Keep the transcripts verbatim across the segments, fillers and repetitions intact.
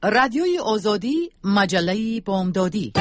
رادیوی آزادی، مجله بامدادی.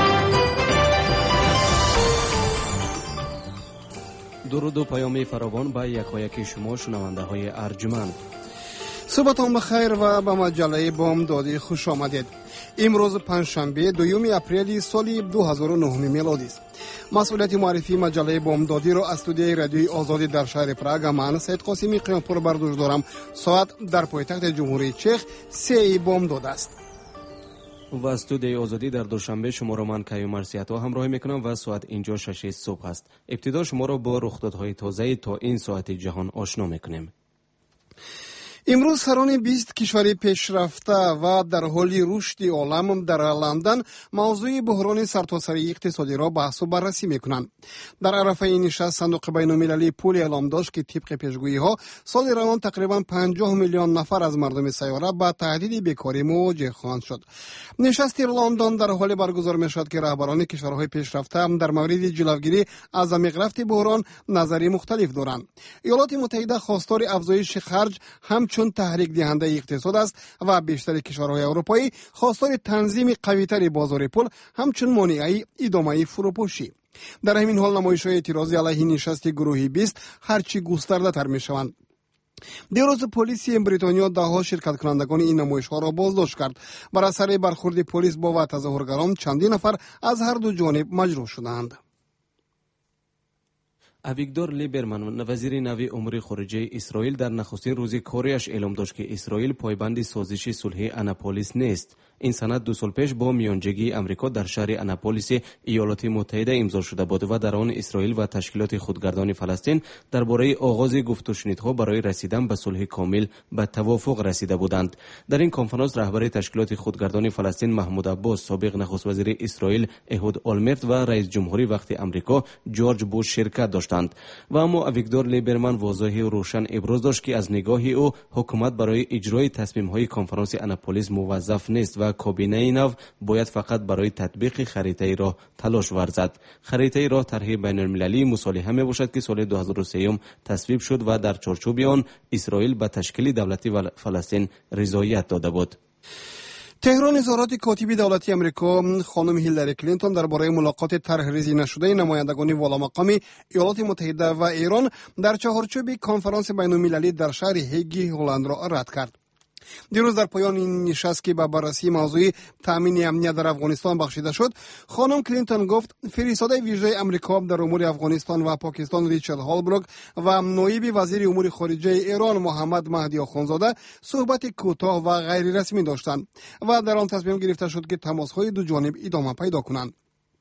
درود و پیام فراوان به یکایک شما شنونده های ارجمند. صبحتان بخیر و به مجله بامدادی خوش آمدید. امروز پنجشنبه دوم اپریل سال دو هزار و نه میلادی است. مسئولیت معرفی مجله بامدادی را از استودیوی رادیوی آزادی در شهر پراگ من سید قاسمی قیامپور برداشت دارم. ساعت در پایتخت جمهوری چک سه بامداد است. و استودیوی آزادی در دوشنبه شما را من کیوم مرسیاتو همراهی میکنم و ساعت اینجا شش صبح است. ابتدا شما را با رخدادهای تازه تا این ساعت جهان آشنا میکنیم. امروز سران بیست کشور پیشرفته و در حال رشد عالم در لندن موضوع بحران سرتاسری اقتصادی را بحث و بررسی میکنند. در عرفه این نشست صندوق بین المللی پول اعلام داشت که طبق پیشگویی ها سال روان تقریبا پنجاه میلیون نفر از مردم سیاره با تهدید بیکاری مواجه خواهند شد. نشست لندن در حال برگزار میشد که رهبران کشورهای پیشرفته در مورد جلوگیری از عمیق بحران نظری مختلف دارند. ایالات متحده خواستار افزایش خرج هم چون تحریک دهنده اقتصاد است و بیشتر کشورهای اروپایی خواستار تنظیم قوی‌تر بازار پول همچون مانعی ادامه فروپاشی. در همین حال نمایش‌های اعتراضی علیه نشست گروه بیست هرچی گسترده تر می‌شوند. دیروز پلیس بریتانیا دهها شرکت کنندگان این نمایش‌ها را بازداشت کرد. بر اثر برخورد پلیس با تظاهرگران چندین نفر از هر دو جانب مجروح شدند. اویگدور لیبرمن وزیر نوی امور خارجه اسرائیل در نخستین روز کاریش اعلام داشت که اسرائیل پایبند سازش صلح آناپولیس نیست. این سند دو سال پیش با میانجیگی امریکا در شهر آناپولیس ایالات متحده امضا شده بود و در آن اسرائیل و تشکیلات خودگردان فلسطین درباره آغاز گفت و شنیدها برای رسیدن به صلح کامل به توافق رسیده بودند. در این کنفرانس رهبر تشکیلات خودگردان فلسطین محمود عباس، سابق نخست وزیر اسرائیل اهود آلمرت و رئیس جمهوری وقت امریکا جورج بوش شرکت داشتند. و اما اویگدور لیبرمن واضح و روشن ابراز داشت که از نگاه او حکومت برای اجرای تصمیم‌های کنفرانس آناپولیس موظف نیست و کابینه نو باید فقط برای تطبیق خریطه راه تلاش ورزد. خریطه راه طرح بین‌المللی مصالحه میباشد که سال دو هزار و سه تصویب شد و در چارچوب آن اسرائیل به تشکیل دولتی فلسطین رضایت داده بود. تهران اظهارات کاتب دولتی امریکا خانم هیلاری کلینتون درباره ملاقات طرح‌ریزی نشده نمایندگان والامقامی ایالات متحده و ایران در چهارچوب کنفرانس بین‌المللی در شهر هگ هلند را رد کرد. دیروز در پایان این نشست که به بررسی موضوع تامین امنیت در افغانستان بخشیده شد، خانم کلینتون گفت فرستاده ویژه امریکا در امور افغانستان و پاکستان ریچارد هالبروک و نایب وزیر امور خارجه ایران محمد مهدی آخوندزاده صحبت کوتاه و غیر رسمی داشتند و در آن تصمیم گرفته شد که تماس‌های دو جانب ادامه پیدا کنند.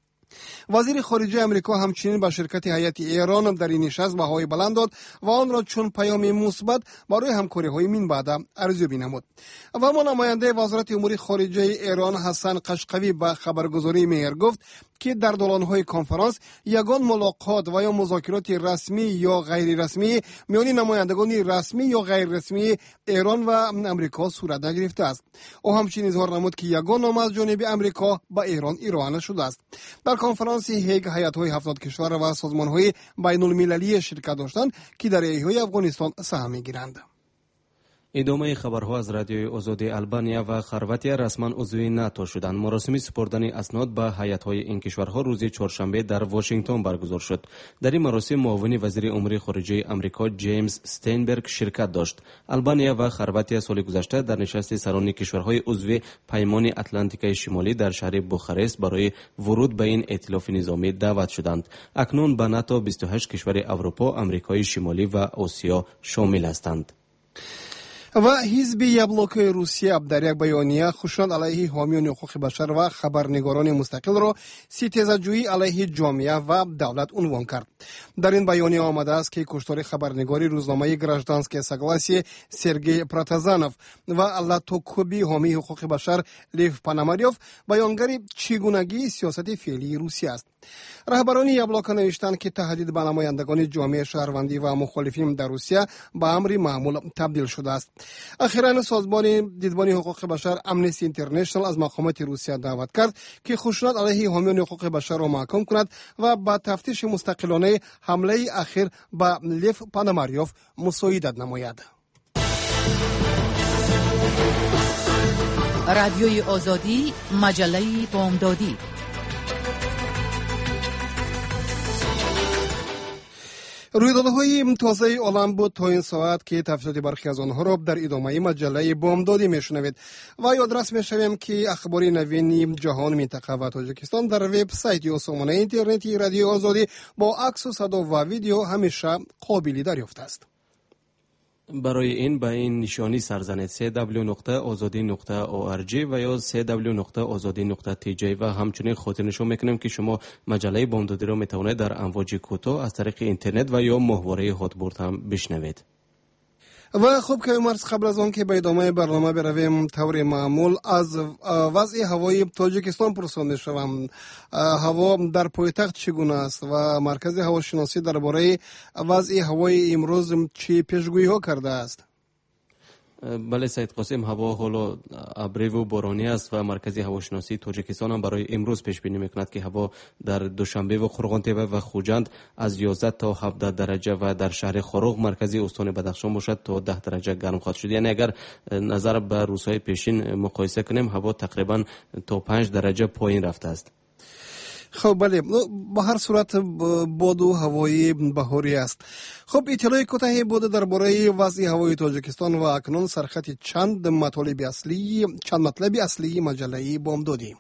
وزیر خارجه امریکا همچنین به شرکت هیئت ایران در این نشست بهای بلند داد و آن را چون پیام مثبت برای همکاری‌های من بعد ارزیابی نمود. و اما نماینده وزارت امور خارجه ایران حسن قشقوی به خبرگزاری مهر گفت که در دالان‌های کنفرانس یگان ملاقات و یا مذاکرات رسمی یا غیر رسمی میان نمایندگان رسمی یا غیر رسمی ایران و امریکا صورت نگرفته است. او همچنین اظهار نمود که یگان نام از جانب امریکا به ایران ارائه نشده است. در کنفرانس هگ هیئت‌های هفتاد کشور و سازمان‌های بین‌المللی شرکت داشتند که در ایهای افغانستان سهم می‌گیرند. ادامه خبرها از رادیوی آزادی آلبانیا و خرواتیا رسما عضو ناتو شدند. مراسم سپردن اسناد به هیئت‌های این کشورها روز چهارشنبه در واشنگتن برگزار شد. در این مراسم معاون وزیر امور خارجه آمریکا جیمز استینبرگ شرکت داشت. آلبانیا و خرواتیا سال گذشته در نشست سران کشورهای عضو پیمان اتلانتیک شمالی در شهر بوخارست برای ورود به این ائتلاف نظامی دعوت شدند. اکنون به ناتو بیست و هشت کشور اروپا، آمریکای شمالی و آسیا شامل هستند. و حزب یبلوک روسیه در یک بیانیه خشونت علیه حامیان حقوق بشر و خبرنگاران مستقل را ستیزه‌جویی علیه جامعه و دولت عنوان کرد. در این بیانیه آمده است که کشتار خبرنگاری روزنامه گراژدانسکه ساگلاسی سرگئی پراتازانوف و لاتوکوبی حامی حقوق بشر لیف پاناماریوف بیانگر چگونگی سیاست فعلی روسیه است. رهبران یبلوک نوشتند که تهدید به نمایندگان جامعه شهروندی و مخالفین در روسیه به امری معمول تبدیل شده است. اخیراً سازمان دیدبان حقوق بشر امنستی اینترنشنال از مقامات روسیه دعوت کرد که خشونت علیه حامیان حقوق بشر را محکوم کند و با تفتیش مستقلانه حمله اخیر به لیف پاناماریوف مساعدت نماید. رادیوی آزادی، مجله بامدادی. رویدادهای تازه عالم بود تا این ساعت که تفصیلات برخی از آنها را در ادامه مجله بامدادی میشنوید و یادرس میشویم که اخباری نوین جهان، منطقه و تاجیکستان در وبسایت یا سامانه اینترنتی رادیو آزادی با عکس و صدا و ویدیو همیشه قابل دریافت است. برای این به این نشانی سر زنید سی دبلیو نقطه آزادی نقطه او آر جی و یا سی دبلیو نقطه آزادی نقطه تی جی و همچنین خاطر نشان میکنیم که شما مجله بامدادی را میتوانید در امواج کوتاه از طریق اینترنت و یا ماهواره هاتبرد هم بشنوید. و خوب که مرز قبل از آن که به ادامه برنامه برویم، طور معمول از وضع هوای تاجیکستان پرسان میشوم. هوا در پایتخت چگونه است و مرکز هواشناسی درباره وضع هوای امروز چه پیشگویی ها کرده است؟ بله سید قاسم، هوا حالا ابری و بارانی است و مرکز هواشناسی تاجیکستان هم برای امروز پیش بینی میکند که هوا در دوشنبه و قرغانتبه و خوجند از یازده تا هفده درجه و در شهر خاروق مرکزی استان بدخشان باشد تا ده درجه گرم خواهد شد. یعنی اگر نظر به روزهای پیشین مقایسه کنیم هوا تقریبا تا پنج درجه پایین رفته است. خب بله، به هر صورت باد و هوای بهاری است. خب اطلاع کوتاهی بوده درباره وضع هوای تاجیکستان و اکنون سرخط چند مطالب اصلی چند مطلب اصلی مجله بامدادی.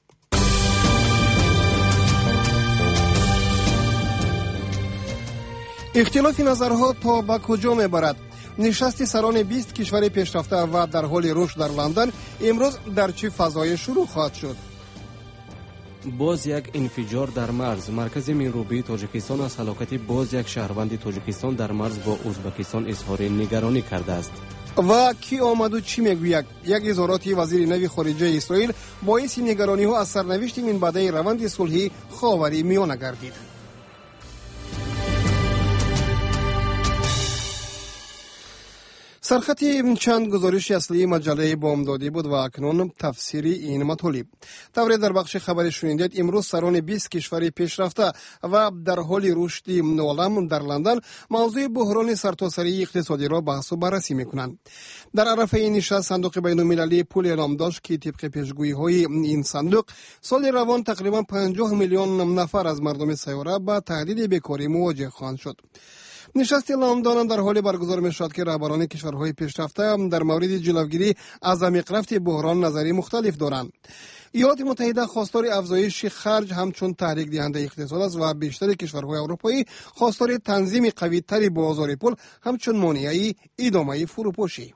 اختلاف نظرها تا به کجا میبرد؟ نشست سران بیست کشور پیشرفته و در حال رشد در لندن امروز در چه فضای شروع خواهد شد؟ باز یک انفجار در مرز. مرکز منروبی تاجیکستان از هلاکت باز یک شهروند تاجیکستان در مرز با ازبکستان اظهار نگرانی کرده است. و کی آمد و چی میگوید؟ یک اظهارات وزیر نوی خارجه اسرائیل باعث نگرانی ها از سرنوشت منبعد روند صلحی خاور میانه گردید. سرخط چند گزارش اصلی مجله بامدادی بود و اکنون تفسیر این مطالب. طور در بخش خبر شنیدید امروز سران بیست کشور پیشرفته و در حال رشد عالم در لندن موضوع بحران سرتاسری اقتصادی را بحث و بررسی میکنند. در عرفه این نشست صندوق بین المللی پول اعلام داشت که طبق پیشگویی های این صندوق سال روان تقریبا پنجاه میلیون نفر از مردم سیاره با تهدید بیکاری مواجه خواهند شد. نشست لندن در حال برگزار می شد که رهبران کشورهای پیشرفته در مورد جلوگیری از عمیق بحران نظری مختلف دارند. ایالات متحده خواستار افزایش خرج همچون تحریک دهنده اقتصاد است و بیشتر کشورهای اروپایی خواستار تنظیم قوی تری بازار پول همچون مانعی ادامه فروپاشی.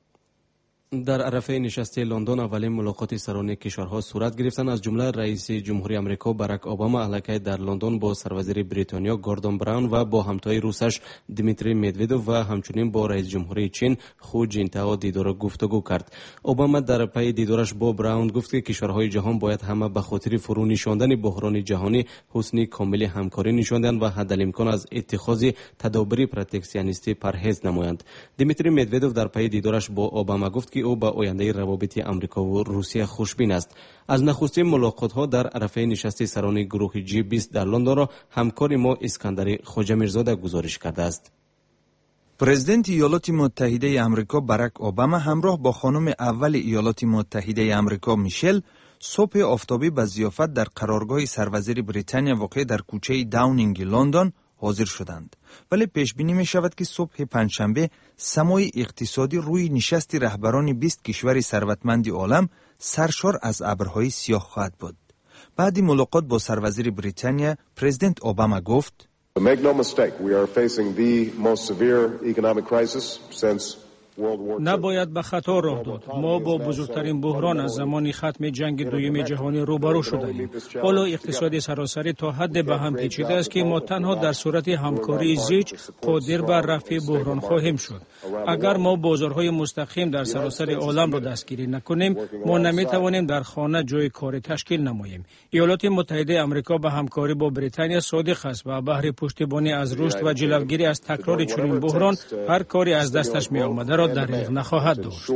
در عرفه نشست لندن اولین ملاقات سران کشورها صورت گرفتند، از جمله رئیس جمهوری آمریکا باراک اوباما علیه در لندن با سروزیر بریتانیا گوردون براون و با همتای روسش دیمیتری مدودوف و همچنین با رئیس جمهوری چین خو جینتائو دیدار گفتگو کرد. اوباما در پی دیدارش با براون گفت که کشورهای جهان باید همه به خاطر فرو نشاندن بحران جهانی حسن کامل همکاری نشاندند و حد الامکان از اتخاذ تدابیر پروتکسیونیستی پرهیز نمایند. دیمیتری مدودوف در پی دیدارش با اوباما گفت که او به آینده روابط آمریکا و روسیه خوشبین است. از نخستین ملاقات ها در عرفه نشست سران گروه جی بیست در لندن را همکار ما اسکندر خواجه میرزاده گزارش کرده است. پرزیدنت ایالات متحده آمریکا باراک اوباما همراه با خانم اول ایالات متحده آمریکا میشل صبح آفتابی به ضیافت در قرارگاه سروزیر بریتانیا واقع در کوچه داونینگ لندن حاضر شدند. ولی پیش بینی می شود که صبح پنجشنبه سمای اقتصادی روی نشست رهبران بیست کشور ثروتمند عالم سرشار از ابرهای سیاه خواهد بود. بعد ملاقات با سروزیر بریتانیا، پرزیدنت اوباما گفت: Make no mistake, we are facing the most severe economic crisis since نباید به خطا راه داد. ما با بزرگترین بحران از زمان ختم جنگ دوم جهانی روبرو شدیم. حالا اقتصاد سراسری تا حد به هم پیچیده است که ما تنها در صورت همکاری زیچ قادر بر رفع بحران خواهیم شد. اگر ما بازارهای مستقیم در سراسر عالم را دستگیری نکنیم، ما نمیتوانیم در خانه جای کار تشکیل نماییم. ایالات متحده آمریکا به همکاری با بریتانیا صادق است و بهره پشتیبانی از رشد و جلوگیری از تکرار چنین بحران هر کاری از دستش می آمده را دریغ نخواهد داشت.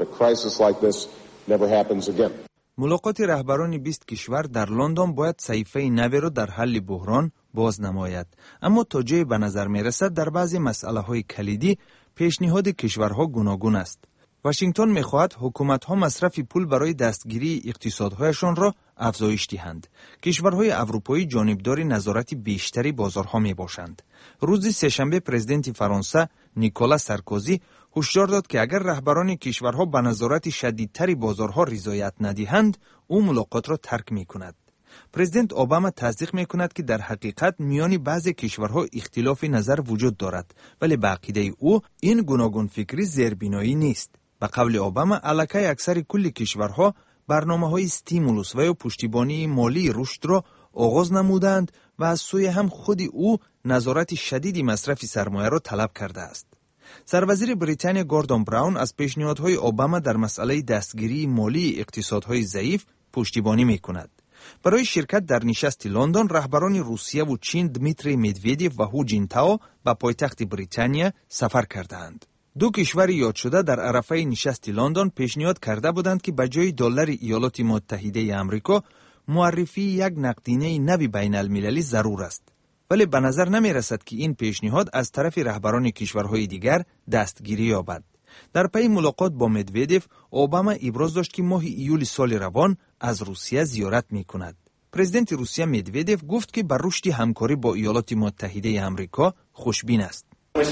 ملاقات رهبران بیست کشور در لندن باید صحیفه نو را در حل بحران باز نماید، اما تا جای به نظر می رسد در بعضی مسئله های کلیدی پیشنهاد کشورها گوناگون است. واشنگتن می‌خواهد حکومت‌ها مصرف پول برای دستگیری اقتصادهایشان را افزایش دهند. کشورهای اروپایی جانبدار نظارت بیشتری بازارها میباشند. روز سه‌شنبه پرزیدنت فرانسه نیکولا سارکوزی هشدار داد که اگر رهبران کشورها به نظارت شدیدتری بازارها رضایت ندهند، او ملاقات را ترک می‌کند. پرزیدنت اوباما تصدیق می‌کند که در حقیقت میان بعضی کشورها اختلاف نظر وجود دارد، ولی به عقیده او این گوناگون فکری زیربنایی نیست. به قول اوباما الکی اکثر کل کشورها برنامه‌های استیمولوس و یا پشتیبانی مالی رشد را آغاز نمودند و از سوی هم خود او نظارت شدیدی مصرف سرمایه را طلب کرده است. سروزیر بریتانیا گوردون براون از پیشنهادهای اوباما در مسئله دستگیری مالی اقتصادهای ضعیف پشتیبانی می‌کند. برای شرکت در نشست لندن رهبران روسیه و چین دمیتری مدودیف و هو جینتائو به پایتخت بریتانیا سفر کردند. دو کشور یاد شده در عرفه نشست لندن پیشنهاد کرده بودند که به جای دلار ایالات متحده آمریکا معرفی یک نقدینه نوی بین المللی ضرور است. ولی به نظر نمی رسد که این پیشنهاد از طرف رهبران کشورهای دیگر دستگیری یابد. در پی ملاقات با مدودیف، اوباما ابراز داشت که ماه ایول سال روان از روسیه زیارت می کند. پرزیدنت روسیه مدودیف گفت که بر رشد همکاری با ایالات متحده آمریکا خوشبین است.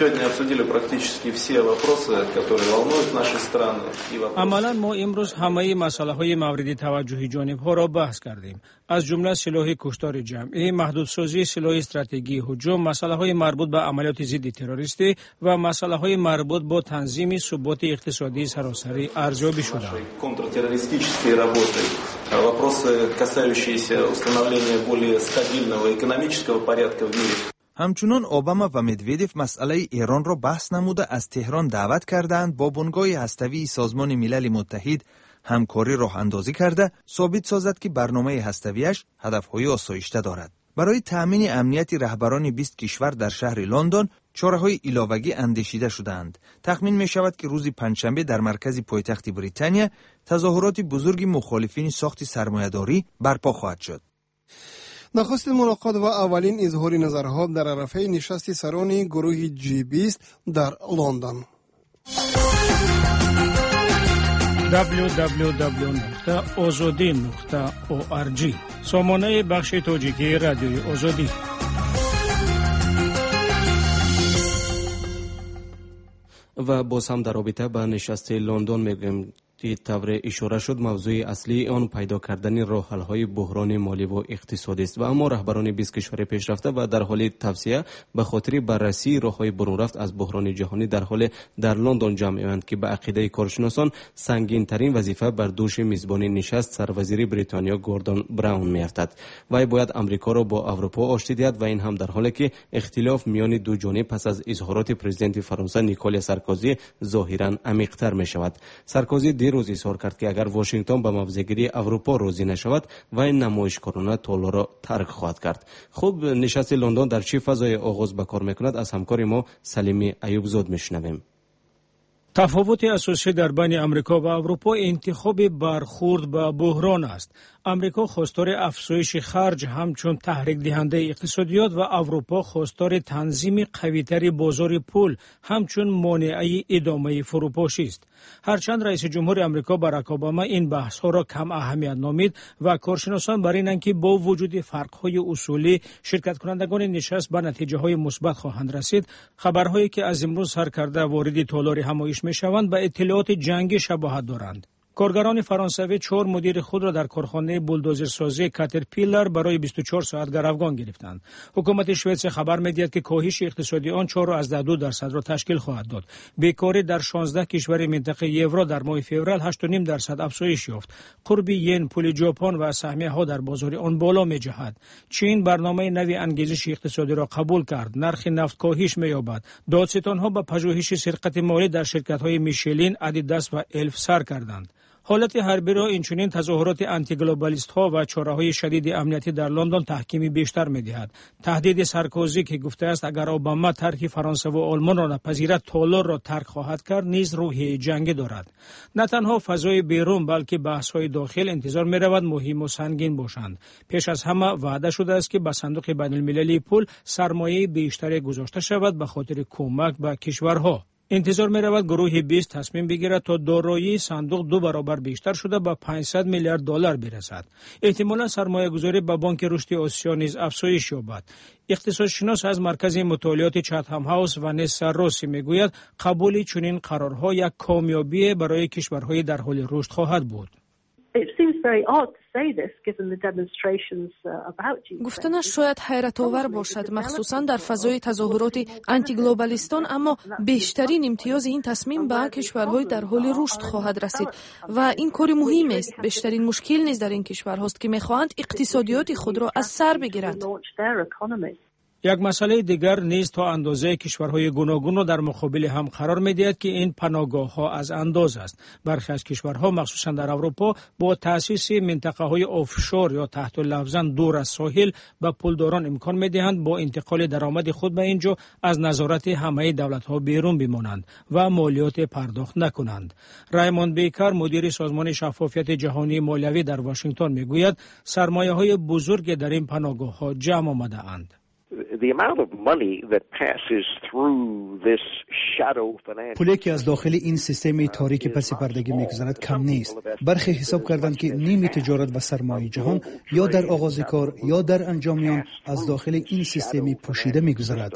عملاً ما امروز همه مسائل مورد توجه جانب‌ها را بحث کردیم، از جمله سلاح کشتار جمعی، محدودسازی سلاح استراتژی هجوم، مسائل مربوط به عملیات ضد تروریستی و مسائل مربوط با تنظیم ثبات اقتصادی سراسری ارزیابی شده. همچنان اوباما و مدودیف مسئله ایران را بحث نموده از تهران دعوت کردند با بنگاه هسته‌ای سازمان ملل متحد همکاری راه اندازی کرده ثابت سازد که برنامه هسته‌ایش هدف‌های آسایشته دارد. برای تأمین امنیت رهبران بیست کشور در شهر لندن چاره‌های علاوه‌ای اندیشیده شدند. تخمین می‌شود که روز پنجشنبه در مرکز پایتخت بریتانیا تظاهرات بزرگ مخالفین ساخت سرمایه‌داری برپا خواهد شد. نخستین ملاقات و اولین اظهار نظرها در عرفه نشست سران گروه جی بیست در لندن. دبلیو دبلیو دبلیو نقطه آزادی نقطه او آر جی سامانه بخش تاجیکی رادیوی آزادی. و باز هم در رابطه با نشست لندن میگم طور اشاره شد موضوع اصلی آن پیدا کردن راه حل های بحران مالی و اقتصادی است و اما رهبران بیست کشور پیشرفته و در حال توسعه به خاطر بررسی راه های برون رفت از بحران جهانی در حال در لندن جمع اند که به عقیده کارشناسان سنگین ترین وظیفه بر دوش میزبانی نشست سروزیر بریتانیا گوردون براون میافتد. وی باید امریکا را با اروپا آشتی دهد و این هم در حالی که اختلاف میان دو جانب پس از اظهارات پرزیدنت فرانسه نیکولا سارکوزی ظاهرا عمیق‌تر می شود. سارکوزی روز اظهار کرد که اگر واشنگتن به موضع‌گیری اروپا راضی نشود و این نمایشکارانه طالع را ترک خواهد کرد. خوب نشست لندن در چه فضای آغاز به کار میکند از همکار ما سلیمی ایوبزاد میشنویم. تفاوت اساسی در بین امریکا و اروپا انتخاب برخورد به بحران است. امریکا خواستار افزایش خرج همچون تحریک دهنده اقتصادیات و اروپا خواستار تنظیم قوی‌تر بازار پول همچون مانع ادامه فروپاشی است. هرچند رئیس جمهور امریکا باراک اوباما این بحث‌ها را کم اهمیت نامید و کارشناسان بر اینند که با وجود فرق‌های اصولی شرکت کنندگان نشست به نتیجه‌های مثبت خواهند رسید، خبرهایی که از امروز سر کرده وارد تالار همایش می‌شوند به اطلاعات جنگی شباهت دارند. کارگران فرانسوی چهار مدیر خود را در کارخانه بولدوزرسازی کاترپیلر برای بیست و چهار ساعت گروگان گرفتند. حکومت سوئد خبر می‌دهد که کاهش اقتصادی آن چهار از دو درصد را تشکیل خواهد داد. بیکاری در شانزده کشور منطقه یورو در ماه فوریه هشت و نیم درصد افزایش یافت. قرب ین پول ژاپن و سهمیه‌ها در بازار آن بالا می‌جهد. چین برنامه نوی انگیزش اقتصادی را قبول کرد. نرخ نفت کاهش می‌یابد. دادستان‌ها با پژوهش سرقت مالی در شرکت‌های میشلین، ادیداس و الف سر کردند. حالت حربی را اینچنین تظاهرات آنتی گلوبالیست ها و چاره‌های شدید امنیتی در لندن تحکیمی بیشتر می‌دهد. تهدید سارکوزی که گفته است اگر اوباما طرح فرانسه و آلمان را نپذیرد تالار را ترک خواهد کرد نیز روحیه جنگی دارد. نه تنها فضای بیرون بلکه بحث‌های داخل انتظار می‌رود مهم و سنگین باشند. پیش از همه وعده شده است که به صندوق بین‌المللی پول سرمایه بیشتری گذاشته شود به خاطر کمک به کشورها. انتظار می رود گروه بیست تصمیم بگیرد تا دارایی صندوق دو برابر بیشتر شده به پانصد میلیارد دلار برسد. احتمالاً سرمایه گذاری به بانک رشد آسیا نیز افزایش یابد. اقتصادشناس از مرکز مطالعات چاتهام هاوس ونسا روسی میگوید قبول چنین قرارها یک کامیابی برای کشورهای در حال رشد خواهد بود. گفتنش شاید حیرت آور باشد، مخصوصا در فضای تظاهرات آنتی گلوبالیستان، اما بیشترین امتیاز این تصمیم به کشورهای در حال رشد خواهد رسید و این کار مهم است. بیشترین مشکل نیز در این کشورهاست که میخواهند اقتصادیات خود را از سر بگیرند. یک مسئله دیگر نیز تا اندازه کشورهای گوناگون را در مقابل هم قرار می‌دهد که این پناهگاه ها از انداز است. برخی از کشورها مخصوصا در اروپا با تأسیس منطقه های آفشور یا تحت لفظاً دور از ساحل به پولداران امکان می‌دهند با انتقال درآمد خود به اینجا از نظارت همه دولت‌ها بیرون بمانند و مالیات پرداخت نکنند. رایموند بیکر مدیر سازمان شفافیت جهانی مالیوی در واشنگتن میگوید سرمایه‌های بزرگ در این پناهگاه‌ها جمع آمده‌اند. پولی که از داخل این سیستم تاریک پس پردگی می‌گذرد کم نیست. برخی حساب کردند که نیم تجارت و سرمایه جهان یا در آغاز کار یا در انجامیان از داخل این سیستم پوشیده می‌گذرد.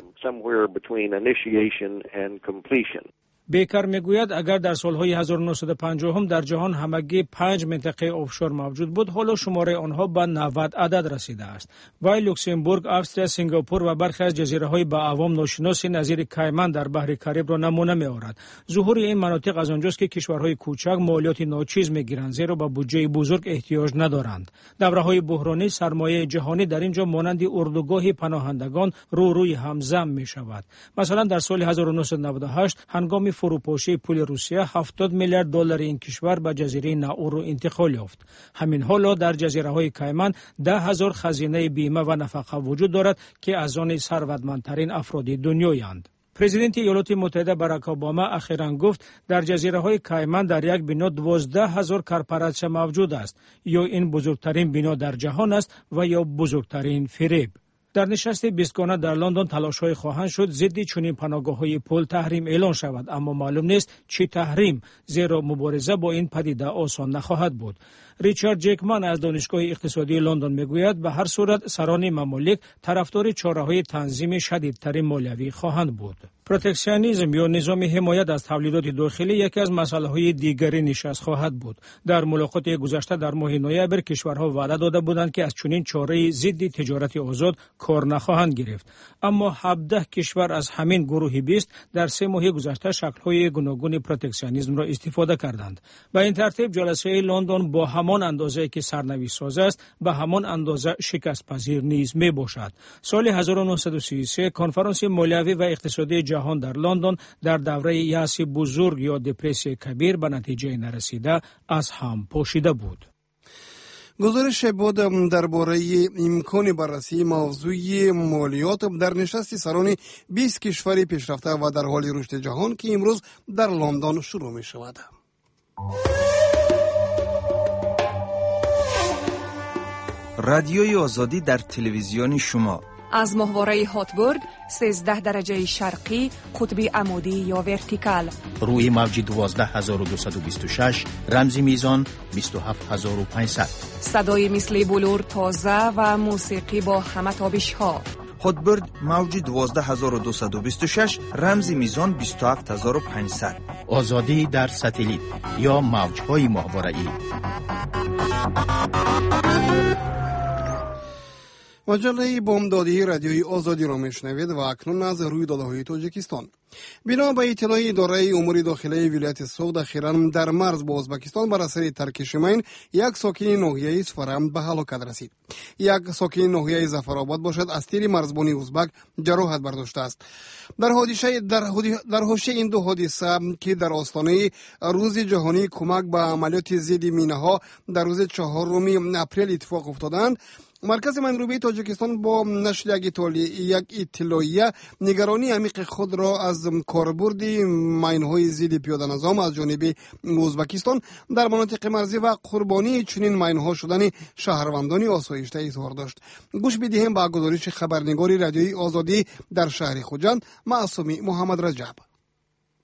بیکر میگوید اگر در سالهای هزار و نهصد و پنجاه هم در جهان همگی پنج منطقه آفشور موجود بود، حالا شماره آنها به نود عدد رسیده است. وای لوکزامبورگ، استرالیا، سنگاپور و برخی از جزیره‌های با عوام ناشناس نظیر کایمان در بحر کریب را نمونه می‌آورد. ظهور این مناطق از آنجاست که کشورهای کوچک مالیات ناچیز می‌گیرند، زیرا به بودجه بزرگ احتیاج ندارند. دوره‌های بحرانی سرمایه جهانی در اینجا مانند اردوگاه پناهندگان رو روی هم ضم می‌شود. مثلا در سال هزار و نهصد و نود و هشت هنگام فروپاشی پول روسیه هفتاد میلیارد دلار این کشور به جزیره ناورو انتقال یافت. همین حالا در جزیره‌های کایمان ده هزار خزینه بیمه و نفقه وجود دارد که از آن ثروتمندترین افراد دنیایند. پرزیدنت ایالات متحده باراک اوباما اخیراً گفت در جزیره‌های کایمان در یک بنا دوازده هزار کارپراتچه موجود است. یا این بزرگترین بنا در جهان است و یا بزرگترین فریب. در نشست بیستگانه در لندن تلاش‌های خواهند شد ضد چنین پناهگاه‌های پول تحریم اعلان شود، اما معلوم نیست چه تحریم، زیرا مبارزه با این پدیده آسان نخواهد بود. ریچارد جکمن از دانشگاه اقتصادی لندن میگوید به هر صورت سران ممالک طرفدار چاره‌های تنظیم شدیدترین مالیوی خواهند بود. پروتکشنیسم یا نظام حمایت از تولیدات داخلی یکی از مسائل‌های دیگری نشست خواهد بود. در ملاقات گذشته در ماه نوامبر کشورها وعده داده بودند که از چنین چاره ضد تجارت آزاد کار نخواهند گرفت، اما هفده کشور از همین گروه بیست در سه ماه گذشته شکل‌های گوناگون پروتکشنیسم را استفاده کردند. به این ترتیب جلسه لندن با همان اندازه که سرنوشت ساز است به همان اندازه شکست پذیر نیز می باشد. سال هزار و نهصد و سی و سه کنفرانس مالیوی و اقتصادی جهان در لندن در دوره یأس بزرگ یا دپرسی کبیر به نتیجه نرسیده از هم پاشیده بود. گزارش بود درباره امکان بررسی موضوع مالیات در نشست سران بیست کشور پیشرفته و در حال رشد جهان که امروز در لندن شروع می شود. رادیوی آزادی در تلویزیون شما از ماهواره هاتبورگ سیزده درجه شرقی قطبی عمودی یا ورتیکال روی موج دوازده هزار و دویست و بیست و شش رمزی میزان بیست و هفت هزار و پانصد صدای مثل بلور تازه و موسیقی با همه تابش ها. هاتبورگ موج دوازده هزار و دویست و بیست و شش رمزی میزان بیست و هفت هزار و پانصد. آزادی در ساتلیت یا موجهای ماهواره‌ای. مجله بامدادی رادیوی آزادی را میشنوید و اکنون از رویدادهای تاجیکستان. بنا به اطلاع اداره امور داخلی ولایت سوخت اخیراً در مرز با ازبکستان بر اثر ترک شمین یک ساکن ناحیه سفرم به هلاکت رسید. یک ساکن ناحیه ظفرآباد باشد از تیر مرزبانی ازبک جراحت برداشته است. در حادثه در در حاشیه این دو حادثه که در آستانه روز جهانی کمک به عملیات ضد مینه‌ها در روز چهارم اپریل اتفاق افتادند، مرکز منروبه تاجیکستان با نشر یک یک اطلاعیه نگرانی عمیق خود را از کاربرد ماین‌های ضد پیاده نظام از جانب ازبکستان در مناطق مرزی و قربانی چنین ماین‌ها شدن شهروندان آسایشته اظهار داشت. گوش بدهیم به گزارش خبرنگار رادیوی آزادی در شهر خوجند معصومی محمد رجب.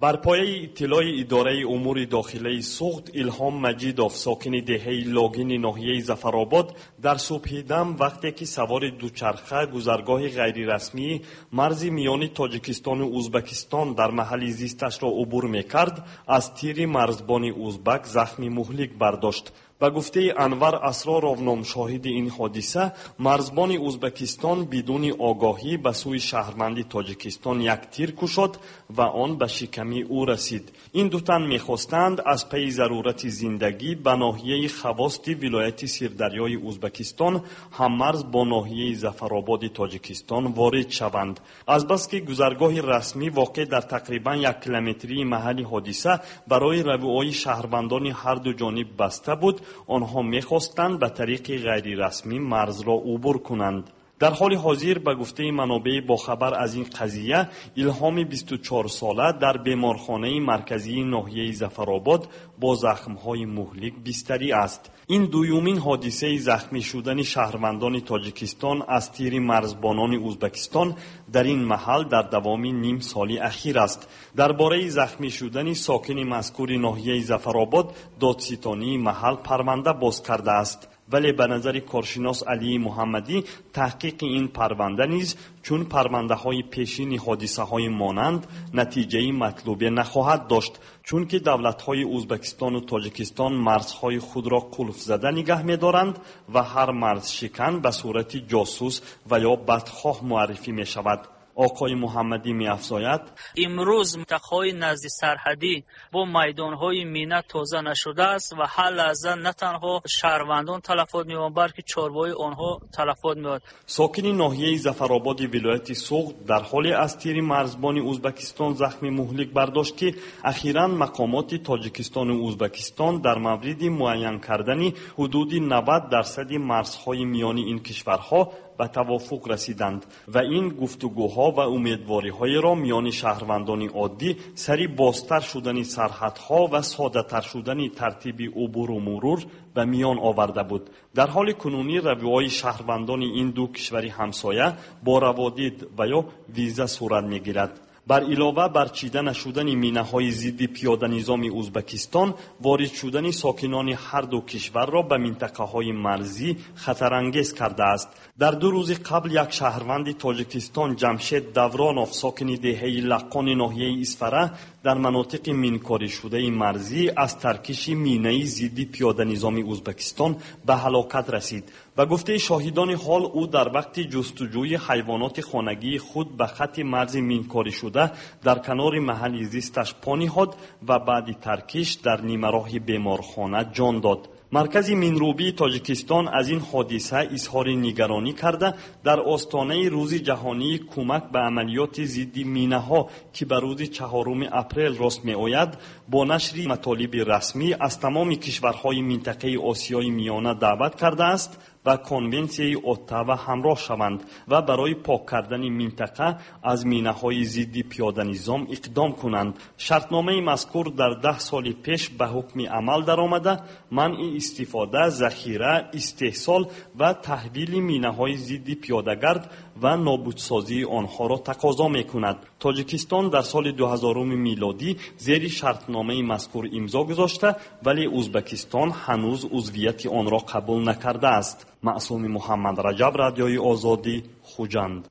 بر پایه اطلاع اداره امور داخلی سوخت، الهام مجیدوف ساکن دهه لاگین ناحیه ظفرآباد در صبح دم وقتی که سوار دوچرخه گذرگاه غیر رسمی مرز میان تاجیکستان و ازبکستان در محل زیستش را عبور میکرد، از تیر مرزبان ازبک زخمی مهلک برداشت. به گفته انور اسرارov شاهد این حادثه، مرزبان ازبکستان بدون آگاهی به سوی شهروند تاجیکستان یک تیر کشید و آن به شکمی او رسید. این دو تن می‌خواستند از پی ضرورت زندگی به ناحیه خواست ولایت سیردریای ازبکستان هممرز با ناحیه ظفرآباد تاجیکستان وارد شوند. از بس که گذرگاه رسمی واقع در تقریبا یک کیلومتری محل حادثه برای رویای شهروندان هر دو جانب بسته بود، آنها می‌خواستند به طریق غیر رسمی مرز را عبور کنند. در حال حاضر به گفته منابع با خبر از این قضیه، الهام بیست و چهار ساله در بیمارخانه مرکزی ناحیه ظفرآباد با زخم‌های مهلک بستری است. این دویمین حادثه زخمی شدن شهروندان تاجیکستان از تیر مرزبانان ازبکستان در این محل در دوام نیم سالی اخیر است. درباره زخمی شدن ساکن مذکور ناحیه ظفرآباد، دادستانی محل پرونده باز کرده است. ولی به نظر کارشناس علی محمدی تحقیق این پرونده نیز چون پرونده های پیشین حادثه های مانند نتیجه مطلوبه نخواهد داشت، چون که دولت های ازبکستان و تاجیکستان مرزهای خود را قلف زده نگه می دارند و هر مرز شکن به صورت جاسوس و یا بدخواه معرفی می شود. آقای محمدی می افزاید: امروز منطقه‌های نزد سرحدی با میدان‌های مینه تازه نشده است و هر لحظه نه تنها شهروندان تلفات می‌یابند بلکه چارواهای آنها تلفات می‌یابد. ساکن ناحیه ظفرآباد ولایت سوخت در حال از تیر مرزبان ازبکستان زخمی مهلک برداشت که اخیراً مقامات تاجیکستان و ازبکستان در مورد معین کردن حدود نود درصد مرزهای میان این کشورها به توافق رسیدند و این گفتگوها و امیدواری‌های را میان شهروندان عادی سری بازتر شدن سرحدها و ساده‌تر شدن ترتیب عبور و مرور به میان آورده بود. در حال کنونی رویای شهروندان این دو کشور همسایه با روادید و یا ویزا صورت می‌گیرد. بر علاوه بر چیده نشدن مینه‌های ضد پیاده نظام ازبکستان، وارد شدن ساکنان هر دو کشور را به منطقه‌های مرزی خطرانگیز کرده است. در دو روز قبل یک شهروند تاجیکستان جمشید دورانوف ساکن دهه لقان ناحیه اسفره در مناطق مینکاری شده مرزی از ترکش مینه ضد پیاده نظام ازبکستان به هلاکت رسید. و گفته شاهدان حال او در وقت جستجوی حیوانات خانگی خود به خط مرز مینکاری شده در کنار محل زیستش پا نهاد و بعد ترکش در نیمه راه بیمارخانه جان داد. مرکز مینروبی تاجیکستان از این حادثه اظهار نگرانی کرده در آستانه روز جهانی کمک به عملیات ضد مینه‌ها که به روز چهارم اپریل راست می‌آید با نشر مطالب رسمی از تمام کشورهای منطقه آسیای میانه دعوت کرده است و کنونسیای اتاوا همراه شوند و برای پاک کردن منطقه از مینه‌های ضد پیاده نظام اقدام کنند. شرطنامه مذکور در ده سال پیش به حکم عمل درآمده، منع استفاده، ذخیره، استحصال و تحویل مینه‌های ضد پیاده‌گرد و نابودسازی آنها را تقاضا می‌کند. تاجیکستان در سال دو هزار میلادی زیر شرطنامه مذکور امضا گذاشته ولی ازبکستان هنوز عضویت آن را قبول نکرده است. معصوم محمد رجب، رادیوی آزادی، خوجند.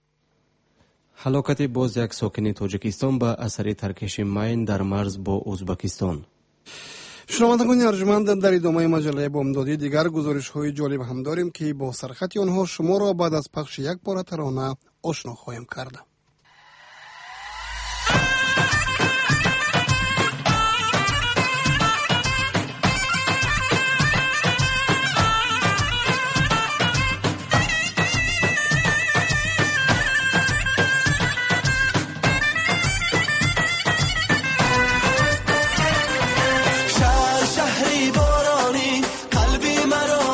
هلاکت باز یک ساکن تاجیکستان به اثر ترکش مین در مرز با ازبکستان. شنوندگان ارجمند، در ادامه مجله بامدادی دیگر گزارش‌های جالب هم داریم که با سرخط آنها شما را بعد از پخش یک بار ترانه آشنا خواهیم کرد.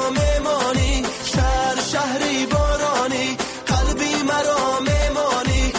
شهر شهری بارانی قلبی مرا میمانی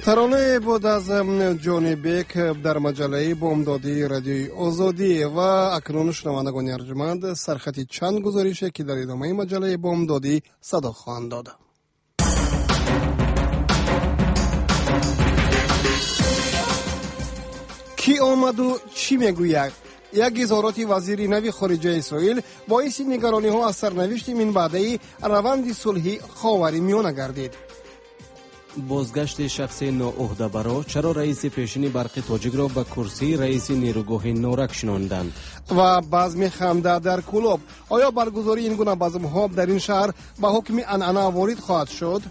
ترانه بود از جونی بیک در مجله بامدادی رادیوی آزادی. و اکنون شنوندگان ارجمند سرخط چند گزارشه که در ادامه مجله بامدادی صدا خواهند داد. کی آمد و چی میگوید؟ یک اظهارات وزیر نوی خارجه اسرائیل باعث نگرانی ها از سرنوشت من بعدی روند صلحی خاورمیانه گردید. بازگشت شخص ناعهده‌برا چرا رئیس پیشین برق تاجیک را به کرسی رئیس نیروگاه نورک شناندند؟ و بزم خنده در کلوب، آیا برگزاری این گونه بزم ها در این شهر به حکم عنعنه وارد خواهد شد؟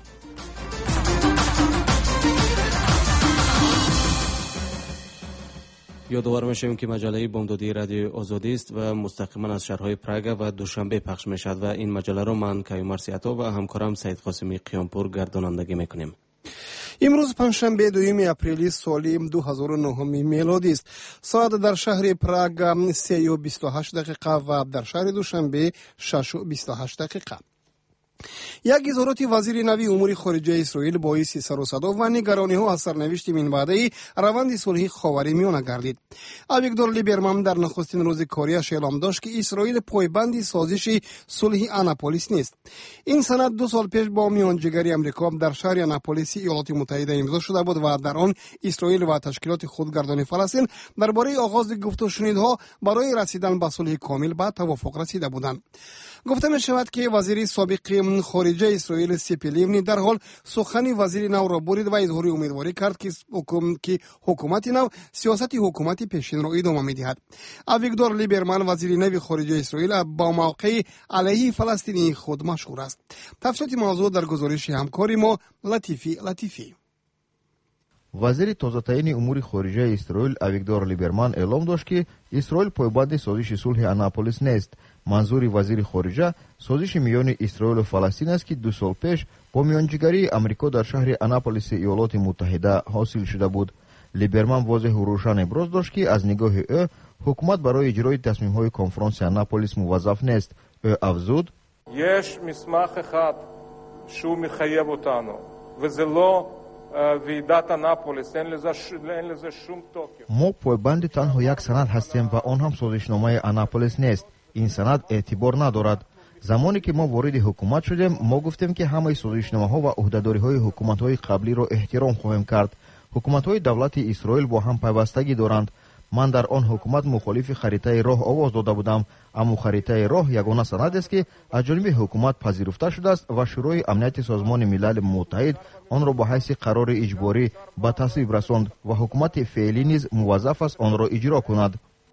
یادآور میشیم که مجله بامدادی رادیو آزادی است و مستقیما از شهرهای پراگ و دوشنبه پخش میشد و این مجله را من کیومرث سیاتا و همکارم سید قاسمی قیامپور گردانندگی میکنیم. امروز پنجشنبه دوم اپریل سال دو هزار و نه میلادی است. ساعت در شهر پراگ سه و بیست و هشت دقیقه و در شهر دوشنبه شش و بیست و هشت دقیقه. یک اظهارات وزیر نوی امور خارجه اسرائیل باعث سر و صدا و نگرانی ها از سرنوشت من بعدی روند صلحی خاورمیانه گردید. اویگدور لیبرمن در نخستین روز کاریش اعلام داشت که اسرائیل پایبند سازش صلح آناپولیس نیست. این سند دو سال پیش با میانجیگری امریکا در شهر آناپولیس ایالات متحده امضا شده بود و در آن اسرائیل و تشکیلات خودگردان فلسطین درباره آغاز گفت و شنیدها برای رسیدن به صلح کامل به توافق رسیده بودند. گفته می شود که وزیر سابق خارجه اسرائیل سیپی لیونی در حال سخن وزیر نو را برید و اظهار امیدواری کرد که که حکومت نو سیاست حکومت پیشین را ادامه می‌دهد. اویگدور لیبرمن وزیر نو خارجه اسرائیل با موقع علیه فلسطینی خود مشهور است. تفصیلات موضوع در گزارش همکاری ما لطیفی لطیفی. وزیر تازه تعیین امور خارجه اسرائیل اویگدور لیبرمن اعلام داشت که اسرائیل پایبند سازش صلح آناپولیس نیست. منظور وزیر خارجه سازش میان اسرائیل و فلسطین است که دو سال پیش با میانجیگری امریکا در شهر آناپولیس ایالات متحده حاصل شده بود. لیبرمن واضح و روشن ابراز داشت که از نگاه او حکومت برای اجرای تصمیم های کنفرانس آناپولیس موظف نیست. او افزود: יש מסמך אחד שהוא מחייב אותנו וזה לא ועידת אנאפוליס, אין לזה שום תוקף. ما پایبند تنها یک سند هستیم و آن هم سازشنامه آناپولیس نیست. این سند اعتبار ندارد. زمانی که ما وارد حکومت شدیم ما گفتیم که همه سازشنامه ها و عهدهداری های حکومت های قبلی را احترام خواهیم کرد. حکومت های دولت اسرائیل با هم پیوستگی دارند. من در آن حکومت مخالف خریطه راه آواز داده بودم، اما خریطه راه یگانه سند است که از جانب حکومت پذیرفته شده است و شورای امنیت سازمان ملل متحد آن را با حیث قرار اجباری به تصویب رساند و حکومت فعلی نیز موظف است آن را اجرا کند.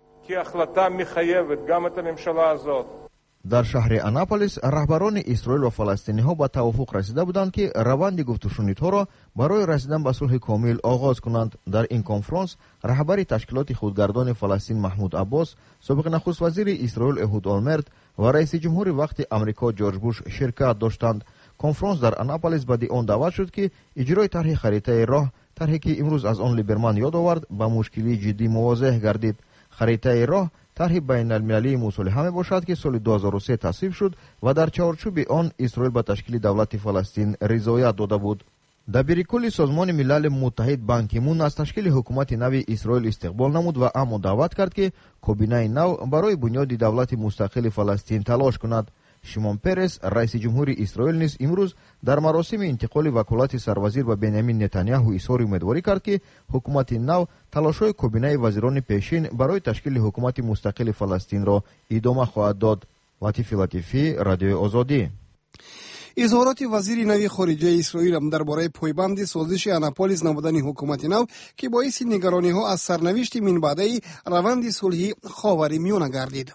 در شهر آناپولیس رهبران اسرائیل و فلسطینی ها به توافق رسیده بودند که روند گفت و شنیدها را برای رسیدن به صلح کامل آغاز کنند. در این کنفرانس رهبر تشکیلات خودگردان فلسطین محمود عباس، سابق نخست وزیر اسرائیل اهود اولمرت و رئیس جمهور وقت امریکا جورج بوش شرکت داشتند. کنفرانس در آناپولیس بعد آن دعوت شد که اجرای طرح خریطه راه، طرحی که امروز از آن لیبرمن یاد آورد، با مشکلی جدی مواجه گردید. خریطه راه طرح بین المللی مصالحه می باشد که سال دو هزار و سه تصویب شد و در چارچوب آن اسرائیل به تشکیل دولت فلسطین رضایت داده بود. دبیر کل سازمان ملل متحد بان کی مون از تشکیل حکومت نو اسرائیل استقبال نمود و اما دعوت کرد که کابینه نو برای بنیاد دولت مستقل فلسطین تلاش کند. شیمون پرس رئیس جمهور اسرائیل نیز امروز در مراسم انتقال وکالت سروزیر به بنیامین نتانیاهو اظهار امیدواری کرد که حکومت نو تلاش‌های کابینه وزیران پیشین برای تشکیل حکومت مستقل فلسطین را ادامه خواهد داد. لطیفی لطیفی، رادیو آزادی. اظهارات وزیر نوی خارجه اسرائیل درباره پایبند سازش آناپولیس نبودن حکومت نو که باعث نگرانی ها از سرنوشت من بعدی روند صلحی خاورمیانه گردید.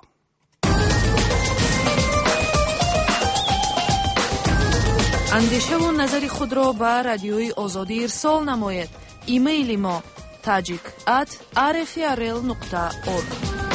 اندیشه و نظر خود را به رادیوی آزادی ارسال نماید. ایمیل ما تاجیک ات آر اف ار ال نقطه اورگ.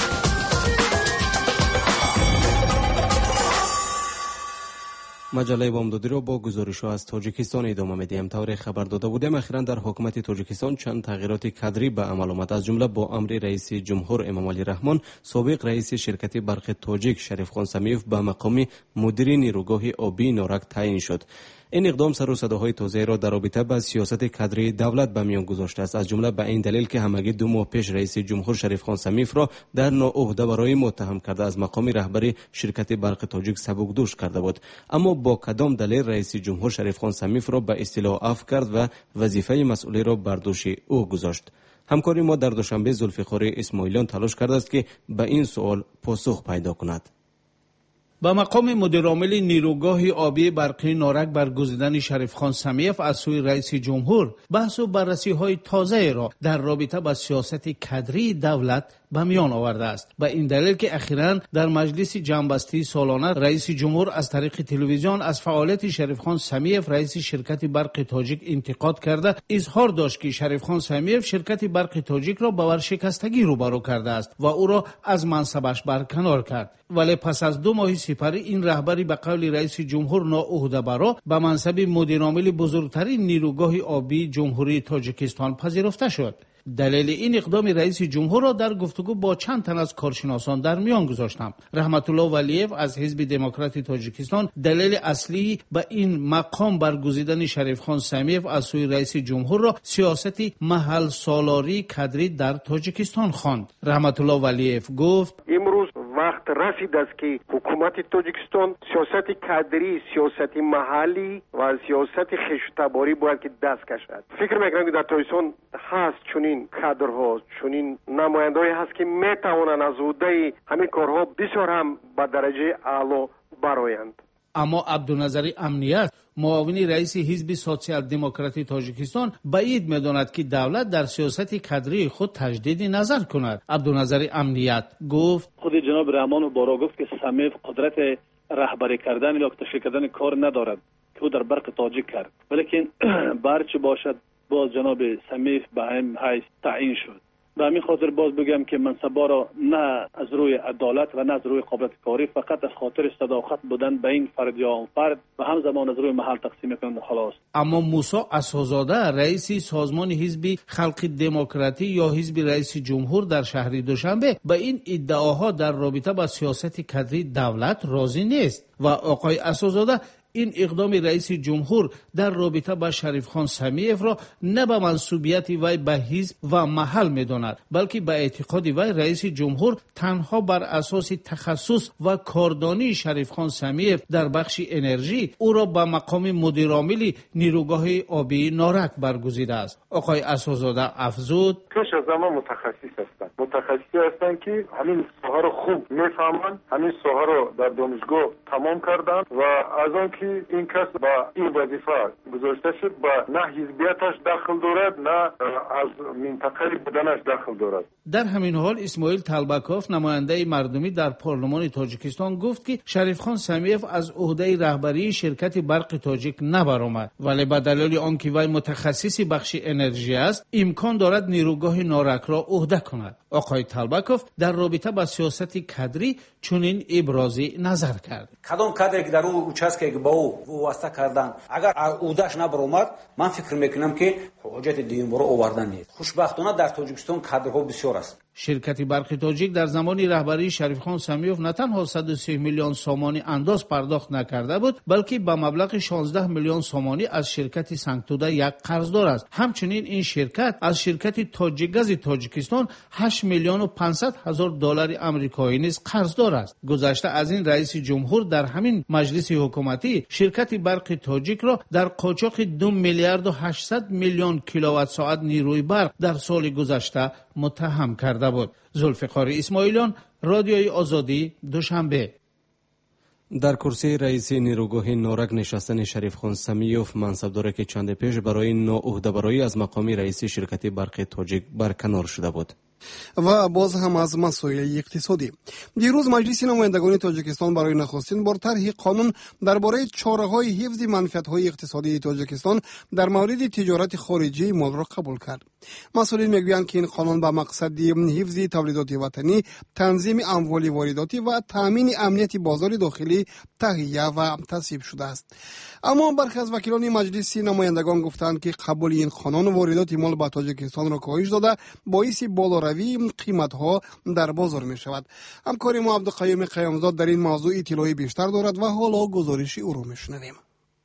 مجله بامدادی را با گزارش‌ها از تاجیکستان ادامه می‌دهیم. طور خبر داده بودیم اخیراً در حکومت تاجیکستان چند تغییرات کادری به عمل آمد. از جمله با امر رئیس جمهور امام علی رحمان سابق رئیس شرکت برق تاجیک شریف خان سمیوف به مقام مدیر نیروگاه آبی نورک تعیین شد. این اقدام سر و صداهای تازه را در رابطه با سیاست کادری دولت به میان گذاشته است، از جمله به این دلیل که همگی دو ماه پیش رئیس جمهور شریف خان سمیف را در ناعهده برای متهم کرده از مقام رهبری شرکت برق تاجیک سبکدوش کرده بود. اما با کدام دلیل رئیس جمهور شریف خان سمیف را به اصطلاح عفو کرد و وظیفه مسئولی را بر دوش او گذاشت؟ همکاری ما در دوشنبه ذوالفقار اسماعیلیان تلاش کرده است که به این سوال پاسخ پیدا کند. با مقام مدیرعامل نیروگاه آبی برقی نارک برگزیدن شریف خان سمیف از سوی رئیس جمهور بحث و بررسی های تازه را در رابطه با سیاست کادری دولت به میان آورده است. به این دلیل که اخیراً در مجلس جنبسته سالانه رئیس جمهور از طریق تلویزیون از فعالیت شریف خان سمیف رئیس شرکت برق تاجیک انتقاد کرده، اظهار داشت که شریف خان سمیف شرکت برق تاجیک را به ورشکستگی روبرو کرده است و او را از منصبش برکنار کرد. ولی پس از دو ماه سپری این رهبری به قول رئیس جمهور ناعهده برا به منصب مدیرعامل بزرگترین نیروگاه آبی جمهوری تاجیکستان پذیرفته شد. دلیل این اقدام رئیس جمهور را در گفتگو با چند تن از کارشناسان در میان گذاشتم. رحمت الله ولیف از حزب دموکرات تاجیکستان دلیل اصلی به این مقام برگزیدن شریف خان سمیف از سوی رئیس جمهور را سیاست محل سالاری کادری در تاجیکستان خواند. رحمت الله ولیف گفت امروز وقت رسید است که حکومت تاجیکستان سیاست کادری، سیاست محلی و سیاست خیشتباری باید که دست کشد. فکر میکنم که در تاجیکستان هست چنین کادرها، چنین نماینده‌ای هست که میتوانند از عهده همین کارها بسیار هم به درجه اعلی برآیند. اما عبدالنظر امنیت معاون رئیس حزب سوسیال دموکراتی تاجیکستان بعید می‌داند که دولت در سیاست کادری خود تجدید نظر کند. عبدالنظر امنیت گفت خود جناب رحمان بارا گفت که سمیف قدرت رهبری کردن یا تشکیل کردن کار ندارد که او در برق تاجیک کرد، ولیکن برچه باشد باز جناب سمیف به هم حیث تعیین شد. به همین خاطر باز بگم که منصبا را نه از روی عدالت و نه از روی قابلیت کاری، فقط از خاطر صداقت بودن به این فرد یا اون فرد و همزمان از روی محل تقسیم میکنند خلاص. اما موسی اساس‌زاده رئیس سازمان حزب خلق دموکراتی یا حزب رئیس جمهور در شهر دوشنبه به این ادعاها در رابطه با سیاست کادری دولت راضی نیست و آقای اساس‌زاده این اقدام رئیس جمهور در رابطه با شریف خان سمیف را نه به منصوبیت وی به حزب و محل می‌داند، بلکه به اعتقاد وی رئیس جمهور تنها بر اساس تخصص و کاردانی شریف خان سمیف در بخش انرژی او را به مقام مدیرعامل نیروگاه آبی نارک برگزیده است. آقای اساس‌زاده افزود پیش از همه متخصص هستند متخصصی هستند که همین ساحه را خوب میفهمند، همین ساحه را در دانشگاه تمام کردند و از آن که این کس با این وظیفه گذاشته شد با نه حزبیتش دخل دارد نه از منطقه بودنش دخل دارد. در همین حال اسماعیل طلبکوف نماینده مردمی در پارلمان تاجیکستان گفت که شریف خان سمیف از عهده رهبری شرکت برق تاجیک نبرآمد، ولی به دلیل آنکه وی متخصص بخش انرژی است امکان دارد نیروگاه نارک را عهده کند. آقای طلبکوف در رابطه با سیاست کادری چنین ابراز نظر کرد. کدام کادری که در اون участке با او واسطه کردن اگر عهدهش نبرآمد من فکر میکنم که حاجت دیگه برو آوردن نیست. خوشبختانه در تاجیکستان کادرها بسیار است. شرکت برق تاجیک در زمان رهبری شریف خان سمیف نه تنها صد و سی میلیون سومانی انداز پرداخت نکرده بود، بلکه به مبلغ شانزده میلیون سومانی از شرکت سنگتوده یک قرضدار است. همچنین این شرکت از شرکت تاجیکگاز تاجیکستان هشت میلیون و پانصد هزار دلار آمریکایی نیز قرضدار است. گذشته از این رئیس جمهور در همین مجلس حکومتی شرکت برق تاجیک را در قاچاق دو میلیارد و هشتصد میلیون کیلووات ساعت نیروی برق در سال گذشته متهم کرده بود. ذوالفقار اسماعیلیان، رادیوی آزادی، دوشنبه. در کرسی رئیس نیروگاه نارک نشستن شریف خان سمیف منصبدار که چند پیش برای ناعهده‌برایی از مقام رئیس شرکت برق تاجیک برکنار شده بود. و باز هم از مسائل اقتصادی. دیروز مجلس نمایندگان تاجیکستان برای نخستین بار طرح قانون درباره چاره‌های حفظ منفعت‌های اقتصادی تاجیکستان در مورد تجارت خارجی مال را قبول کرد. مسئولین میگویند که این قانون با مقصد حفظ تولیدات وطنی، تنظیم اموال وارداتی و تامین امنیت بازار داخلی تهیه و تصویب شده است. اما برخی از وکیلان مجلس نمایندگان گفتند که قبول این قانون واردات مال به تاجیکستان را کاهش داده باعث بالاروی قیمت‌ها در بازار می شود. همکار ما عبدالقیوم قیامزاد در این موضوع اطلاعی بیشتر دارد و حالا گزارش او را میشنویم.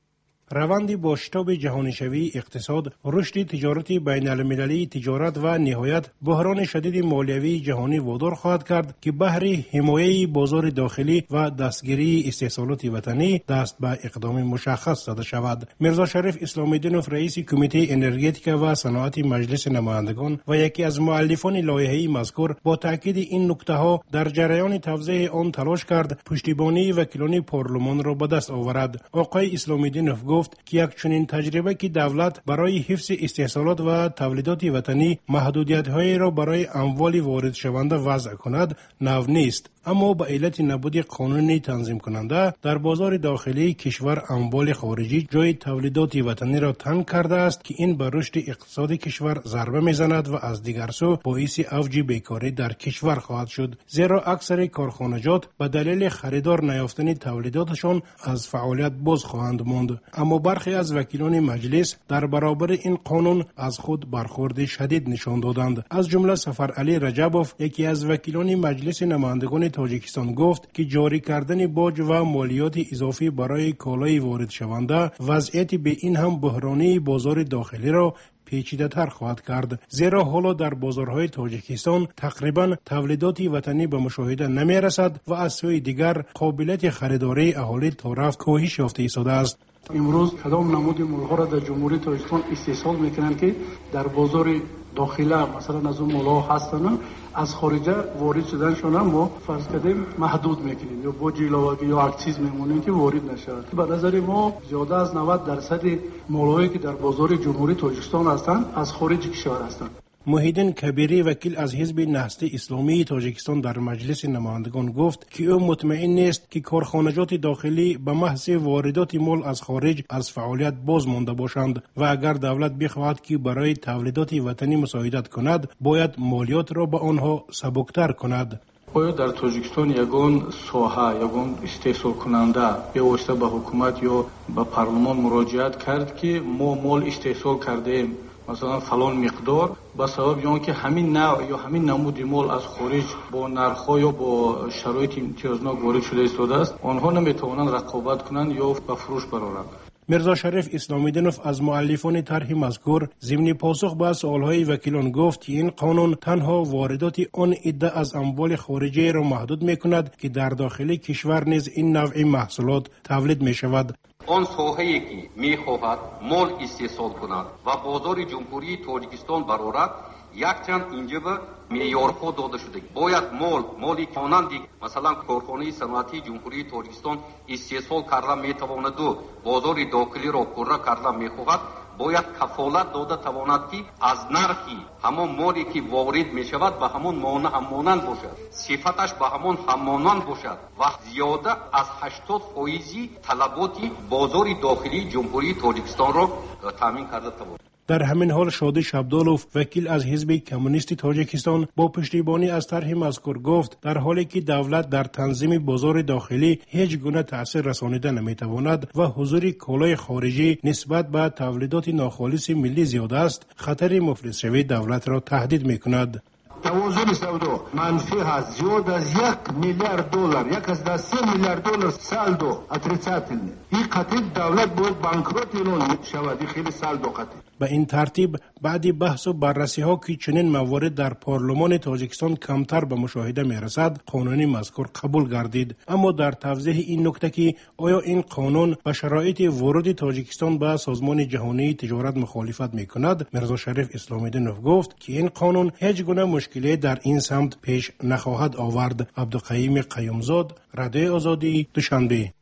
روند با شتاب جهانی شوی اقتصاد، رشد تجارت بین المللی، تجارت و نهایت بحران شدید مالیوی جهانی وادار خواهد کرد که بهر حمایه بازار داخلی و دستگیری استحصالات وطنی دست به اقدام مشخص زده شود. میرزا شریف اسلام الدینوف رئیس کمیته انرژتیک و صنعت مجلس نمایندگان و یکی از مؤلفان لایحه مذکور با تاکید این نکته ها در جریان توضیح آن تلاش کرد پشتیبانی وکیلان پارلمان را به دست آورد. آقای اسلام الدینوف گفت که یک چنین تجربه که دولت برای حفظ استحصالات و تولیدات وطنی محدودیت‌هایی را برای اموال وارد شونده وضع کند نو نیست، اما به علت نبود قانونی تنظیم کننده در بازار داخلی کشور اموال خارجی جای تولیدات وطنی را تنگ کرده است که این به رشد اقتصاد کشور ضربه میزند و از دیگر سو باعث افزایش بیکاری در کشور خواهد شد، زیرا اکثر کارخانجات به دلیل خریدار نیافتن تولیداتشان از فعالیت باز خواهند ماند. اما برخی از وکیلان مجلس در برابر این قانون از خود برخورد شدید نشان دادند. از جمله سفر علی رجبوف یکی از وکیلان مجلس نمایندگان تاجیکستان گفت که جاری کردن باج و مالیات اضافی برای کالای وارد شونده وضعیت به این هم بحرانی بازار داخلی را پیچیده تر خواهد کرد، زیرا حالا در بازارهای تاجیکستان تقریبا تولیدات وطنی به مشاهده نمی رسد و از سوی دیگر قابلیت خریداری اهالی تا رفت کاهش یافته ایستاده است. امروز کدام نمود مالها را در جمهوری تاجیکستان استحصال میکنند که در بازار داخلی مثلا از اون مالها هستند از خارجه وارد شدنشون هم ما فرض کردیم محدود میکنیم یا با جیلاوگی یا اکسیز میمونیم که وارد نشود. به نظر ما زیاده از نود درصد مالهایی که در بازار جمهوری تاجیکستان هستند از خارج کشور هستند. محیدین کبیری وکیل از حزب نهضت اسلامی تاجیکستان در مجلس نمایندگان گفت که او مطمئن نیست که کارخانجات داخلی به محض واردات مال از خارج از فعالیت باز مانده باشند و اگر دولت بخواهد که برای تولیدات وطنی مساعدت کند باید مالیات را به آنها سبکتر کند. آیا در تاجیکستان یگان ساحه یگان استحصال کننده یا واسطه به حکومت یا به پارلمان مراجعت کرد که ما مال استحصال کردیم مثلا فلان مقدار با سبب یا که همین نوع یا همین نمود مال از خارج با نرخ‌ها یا با شرایط امتیازناک وارد شده ایستاده است، آنها نمیتوانند رقابت کنند یا به فروش برآورند. میرزا شریف اسلام الدینوف از مؤلفان طرح مذکور ضمن پاسخ به سوالهای وکیلان گفت که این قانون تنها واردات آن عده از اموال خارجی را محدود میکند که در داخل کشور نیز این نوع محصولات تولید می شود. آن ساحه‌ای که می‌خواهد مال استحصال کند و بازار جمهوری تاجیکستان برآورد یکچند اینجا به معیارها داده شده. باید مال مالی که مانند مثلا کارخانه صنعتی جمهوری تاجیکستان استحصال کرده میتواند و بازار داخلی را پره کرده میخواهد باید کفالت داده تواند که از نرخی همان مالی که وارد می شود به همان مانه همانند باشد، صفتش به همان همانند باشد و زیاده از هشتاد فیصد طلبات بازار داخلی جمهوری تاجیکستان را تامین کرده تواند. در همین حال شادی شبدالوف وکیل از حزب کمونیست تاجیکستان با پشتیبانی از طرح مذکور گفت در حالی که دولت در تنظیم بازار داخلی هیچ گونه تأثیر رسانیده نمیتواند و حضور کالای خارجی نسبت به تولیدات ناخالص ملی زیاد است، خطر مفلس شوی دولت را تهدید میکند. توازن سودو منفی هست، زیاد از یک میلیارد دلار یک از ده سه میلیارد دلار سالدو отрицательный. این قطعی دولت باید بانکروت اعلان شود. خیلی سالدو قطعی. به این ترتیب بعد بحث و بررسی ها که چنین موارد در پارلمان تاجیکستان کمتر به مشاهده می رسد قانون مذکور قبول گردید. اما در توضیح این نکته که آیا این قانون به شرایط ورود تاجیکستان به سازمان جهانی تجارت مخالفت می کند، میرزا شریف اسلام الدینوف گفت که این قانون هیچ گونه مشکلی در این سمت پیش نخواهد آورد. عبدالقیوم قیومزاد، رادیو آزادی، دوشنبه.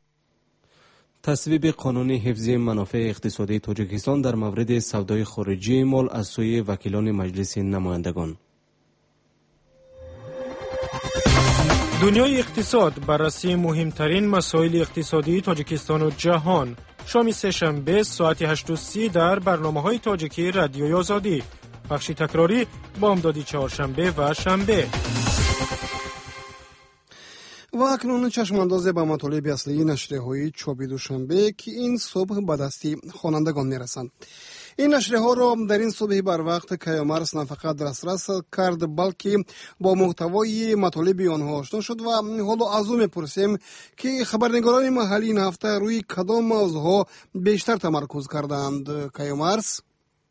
تصویب قانون حفظ منافع اقتصادی تاجیکستان در مورد سودای خارجی مال از سوی وکیلان مجلس نمایندگان. دنیای اقتصاد بررسی مهمترین مسائل اقتصادی تاجیکستان و جهان. شام سه‌شنبه ساعت هشت و سی در برنامه‌های تاجیکی رادیوی آزادی. بخش تکراری بامدادی چهارشنبه و شنبه. و اکنون چشمانداز به مطالب اصلی نشریه‌های چاپی دوشنبه که این صبح به دستی خوانندگان میرسند. این نشریه ها را در این صبح بر وقت کیامرس نه فقط دسترس کرد بلکه با محتوای مطالب آنها آشنا شد و حالا از او میپرسیم که خبرنگاران محلی این هفته روی کدام موضوعها بیشتر تمرکز کردند. کیامرس؟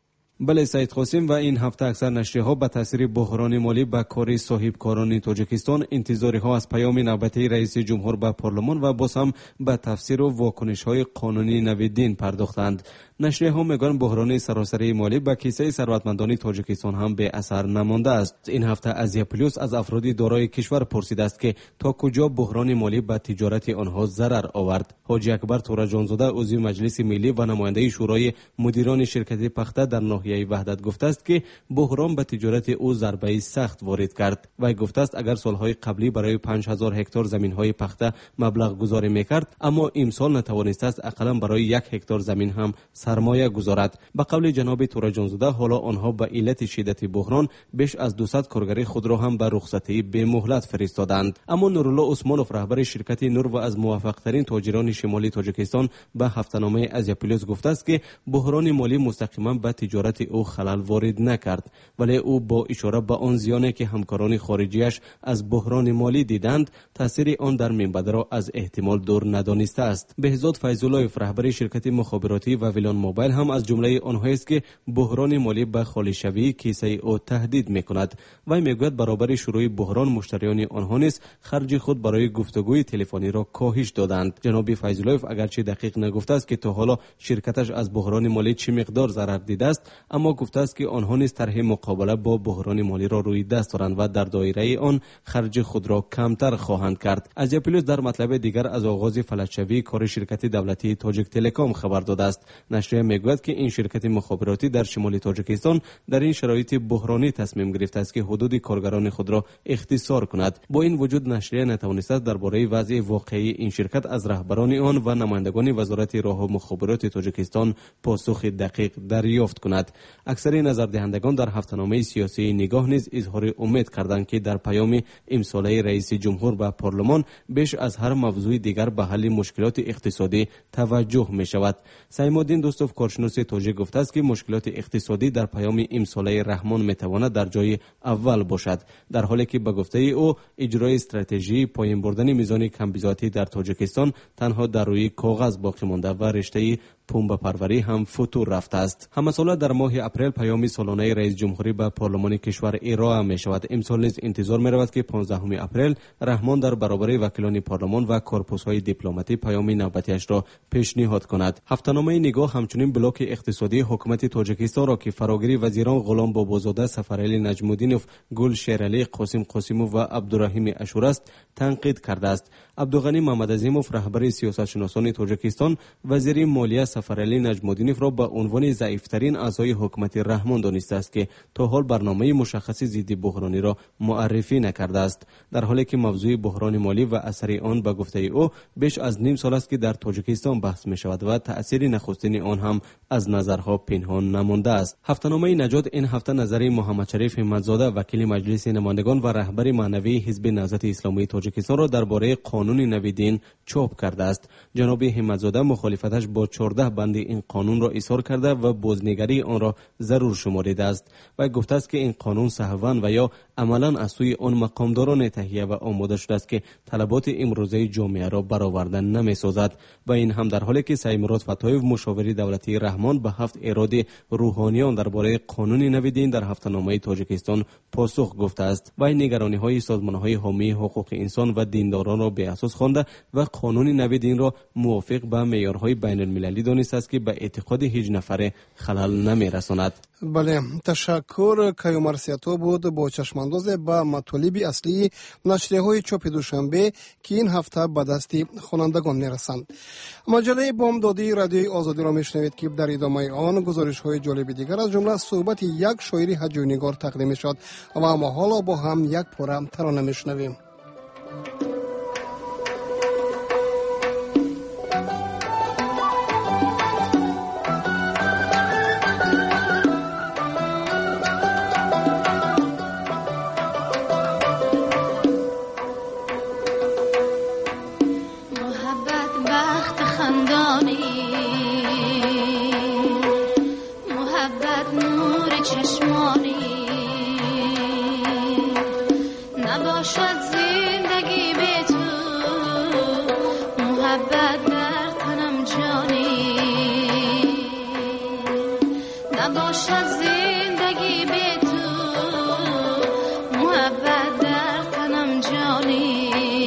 بله سید قاسم، و این هفته اکثر نشریه ها به تاثیر بحران مالی به کار صاحبکاران تاجیکستان انتظاری ها از پیام نوبتی رئیس جمهور به پارلمان و باز هم به تفسیر و واکنش های قانونی نویدین پرداختند. نشریه ها میگن بحران سراسری مالی به کیسه ثروتمندان تاجیکستان هم به اثر نمانده است. این هفته ازیا پلیوس از افراد دارای کشور پرسیده است که تا کجا بحران مالی به تجارت آنها ضرر آورد. حاجی اکبر تورجانزاده عضو مجلس ملی و نماینده شورای مدیران شرکت پخته در ناحیه وحدت گفته است که بحران به تجارت او ضربه سخت وارد کرد. و گفته است اگر سالهای قبلی برای پنج هزار هکتار زمین های پخته مبلغ گذاری میکرد، اما امسال نتوانسته است اقلا برای یک هکتار زمین هم سرمایه گذارد. به قول جناب تورجانزاده حالا آنها به علت شدت بحران بیش از دویست کارگر خود را هم به رخصتی به مهلت فرستادند. اما نورالله عثمانوف رهبر شرکت نور و از موفق ترین تاجران شمالی تاجیکستان به هفته‌نامه ازیا پلیوس گفته است که بحران مالی مستقیما به تجارت او خلل وارد نکرد، ولی او با اشاره به آن زیانی که همکاران خارجیش از بحران مالی دیدند تاثیر آن در منبع را از احتمال دور ندانسته است. بهزاد فیض‌الله رهبر شرکت مخابراتی و ویلان موبایل هم از جمله آنهایی است که بحران مالی به خالی شوی کیسه او تهدید میکند. و میگوید برابر شروع بحران مشتریان آنها نیز خرج خود برای گفتگوی تلفنی را کاهش دادند. جناب فیض‌الله اگرچه دقیق نگفته است که تا حالا شرکتش از بحران مالی چه مقدار ضرر دیده است، اما گفته است که آنها نیز طرح مقابله با بحران مالی را روی دست دارند و در دایره آن خرج خود را کمتر خواهند کرد. ازیا پلیوس در مطلب دیگر از آغاز فلج‌شوی کار شرکت دولتی تاجیک تلکام خبر داده است. نشریه میگوید که این شرکت مخابراتی در شمال تاجیکستان در این شرایط بحرانی تصمیم گرفته است که حدود کارگران خود را اختصار کند. با این وجود نشریه نتوانسته درباره وضع واقعی این شرکت از رهبران آن و نمایندگان وزارت راه و مخابرات تاجیکستان پاسخ دقیق دریافت کند. اکثر نظردهندگان در هفته‌نامه سیاسی نگاه نیز اظهار امید کردند که در پیام امساله رئیس جمهور به پارلمان بیش از هر موضوع دیگر به حل مشکلات اقتصادی توجه می شود. سیم‌الدین دوستوف کارشناس تاجیک گفته است که مشکلات اقتصادی در پیام امساله رحمان می تواند در جای اول باشد، در حالی که به گفته او اجرای استراتژی پایین بردن میزان کمبیزاتی در تاجیکستان تنها در روی کاغذ باقی مانده و رشته پنبه پروری هم فتور رفته است. همساله در ماه اپریل پیام سالانه رئیس جمهوری به پارلمان کشور ارائه می شود. امسال نیز انتظار می رود که پانزدهم اپریل رحمان در برابر وکیلان پارلمان و کورپوس‌های دیپلماتی پیام نوبتیش را پیشنهاد کند. هفته‌نامه نگاه همچنین بلاک اقتصادی حکومت تاجیکستان را که فراگیری وزیران غلام بابازاده، سفرعلی نجم‌الدینوف، گل شیرعلی، قاسم قاسموف و عبدالرحیم اشور است تنقید کرده است. عبدالغنی محمدعظیموف رهبر سیاستشناسان تاجیکستان وزیر مالیه سفرعلی نجم‌الدینوف را به عنوان ضعیف‌ترین اعضای حکومت رحمان دانسته است که تا حال برنامه مشخصی ضد بحرانی را معرفی نکرده است، در حالی که موضوع بحران مالی و اثر آن به گفته او بیش از نیم سال است که در تاجیکستان بحث می شود و تأثیر نخستین آن هم از نظرها پنهان نمانده است. هفته‌نامه نجات این هفته نظری محمد شریف همت‌زاده وکیل مجلس نمایندگان و رهبر معنوی حزب نهضت اسلامی تاجیکستان را درباره قانون نویدین چاپ کرده است. جناب همت‌زاده مخالفتش با چهارده بند این قانون را اظهار کرده و بازنگری آن را ضرور شمرده است و گفته است که این قانون سهواً و یا عملاً از سوی آن مقامداران تهیه و آماده شده است که طلبات امروزه جامعه را برآورده نمی‌سازد. و این هم در حالی که سید مراد فتایف مشاور دولتی رحمان به هفت اراده روحانیان درباره قانون نویدین در هفته‌نامه تاجیکستان پاسخ گفته است و این نگرانی‌های سازمان‌های حامی حقوق انسان و دینداران را به اساس خوانده و قانون نویدین را موافق به معیارهای بین‌المللی دانسته است که به اعتقاد هیچ نفره خلل نمی‌رساند. بله، تشکر. کیومرسیاتو بود با چشمانداز به مطالب اصلی نشریه‌های چاپ دوشنبه که این هفته به دست خوانندگان میرسند. مجله بامدادی رادیوی آزادی را میشنوید که در ادامه آن گزارش‌های جالب دیگر از جمله صحبت یک شاعر هجوینگار تقدیم می‌شد و ما حالا با هم یک پاره ترانه میشنویم. نباشد زندگی به تو، محبت در تنم جانی.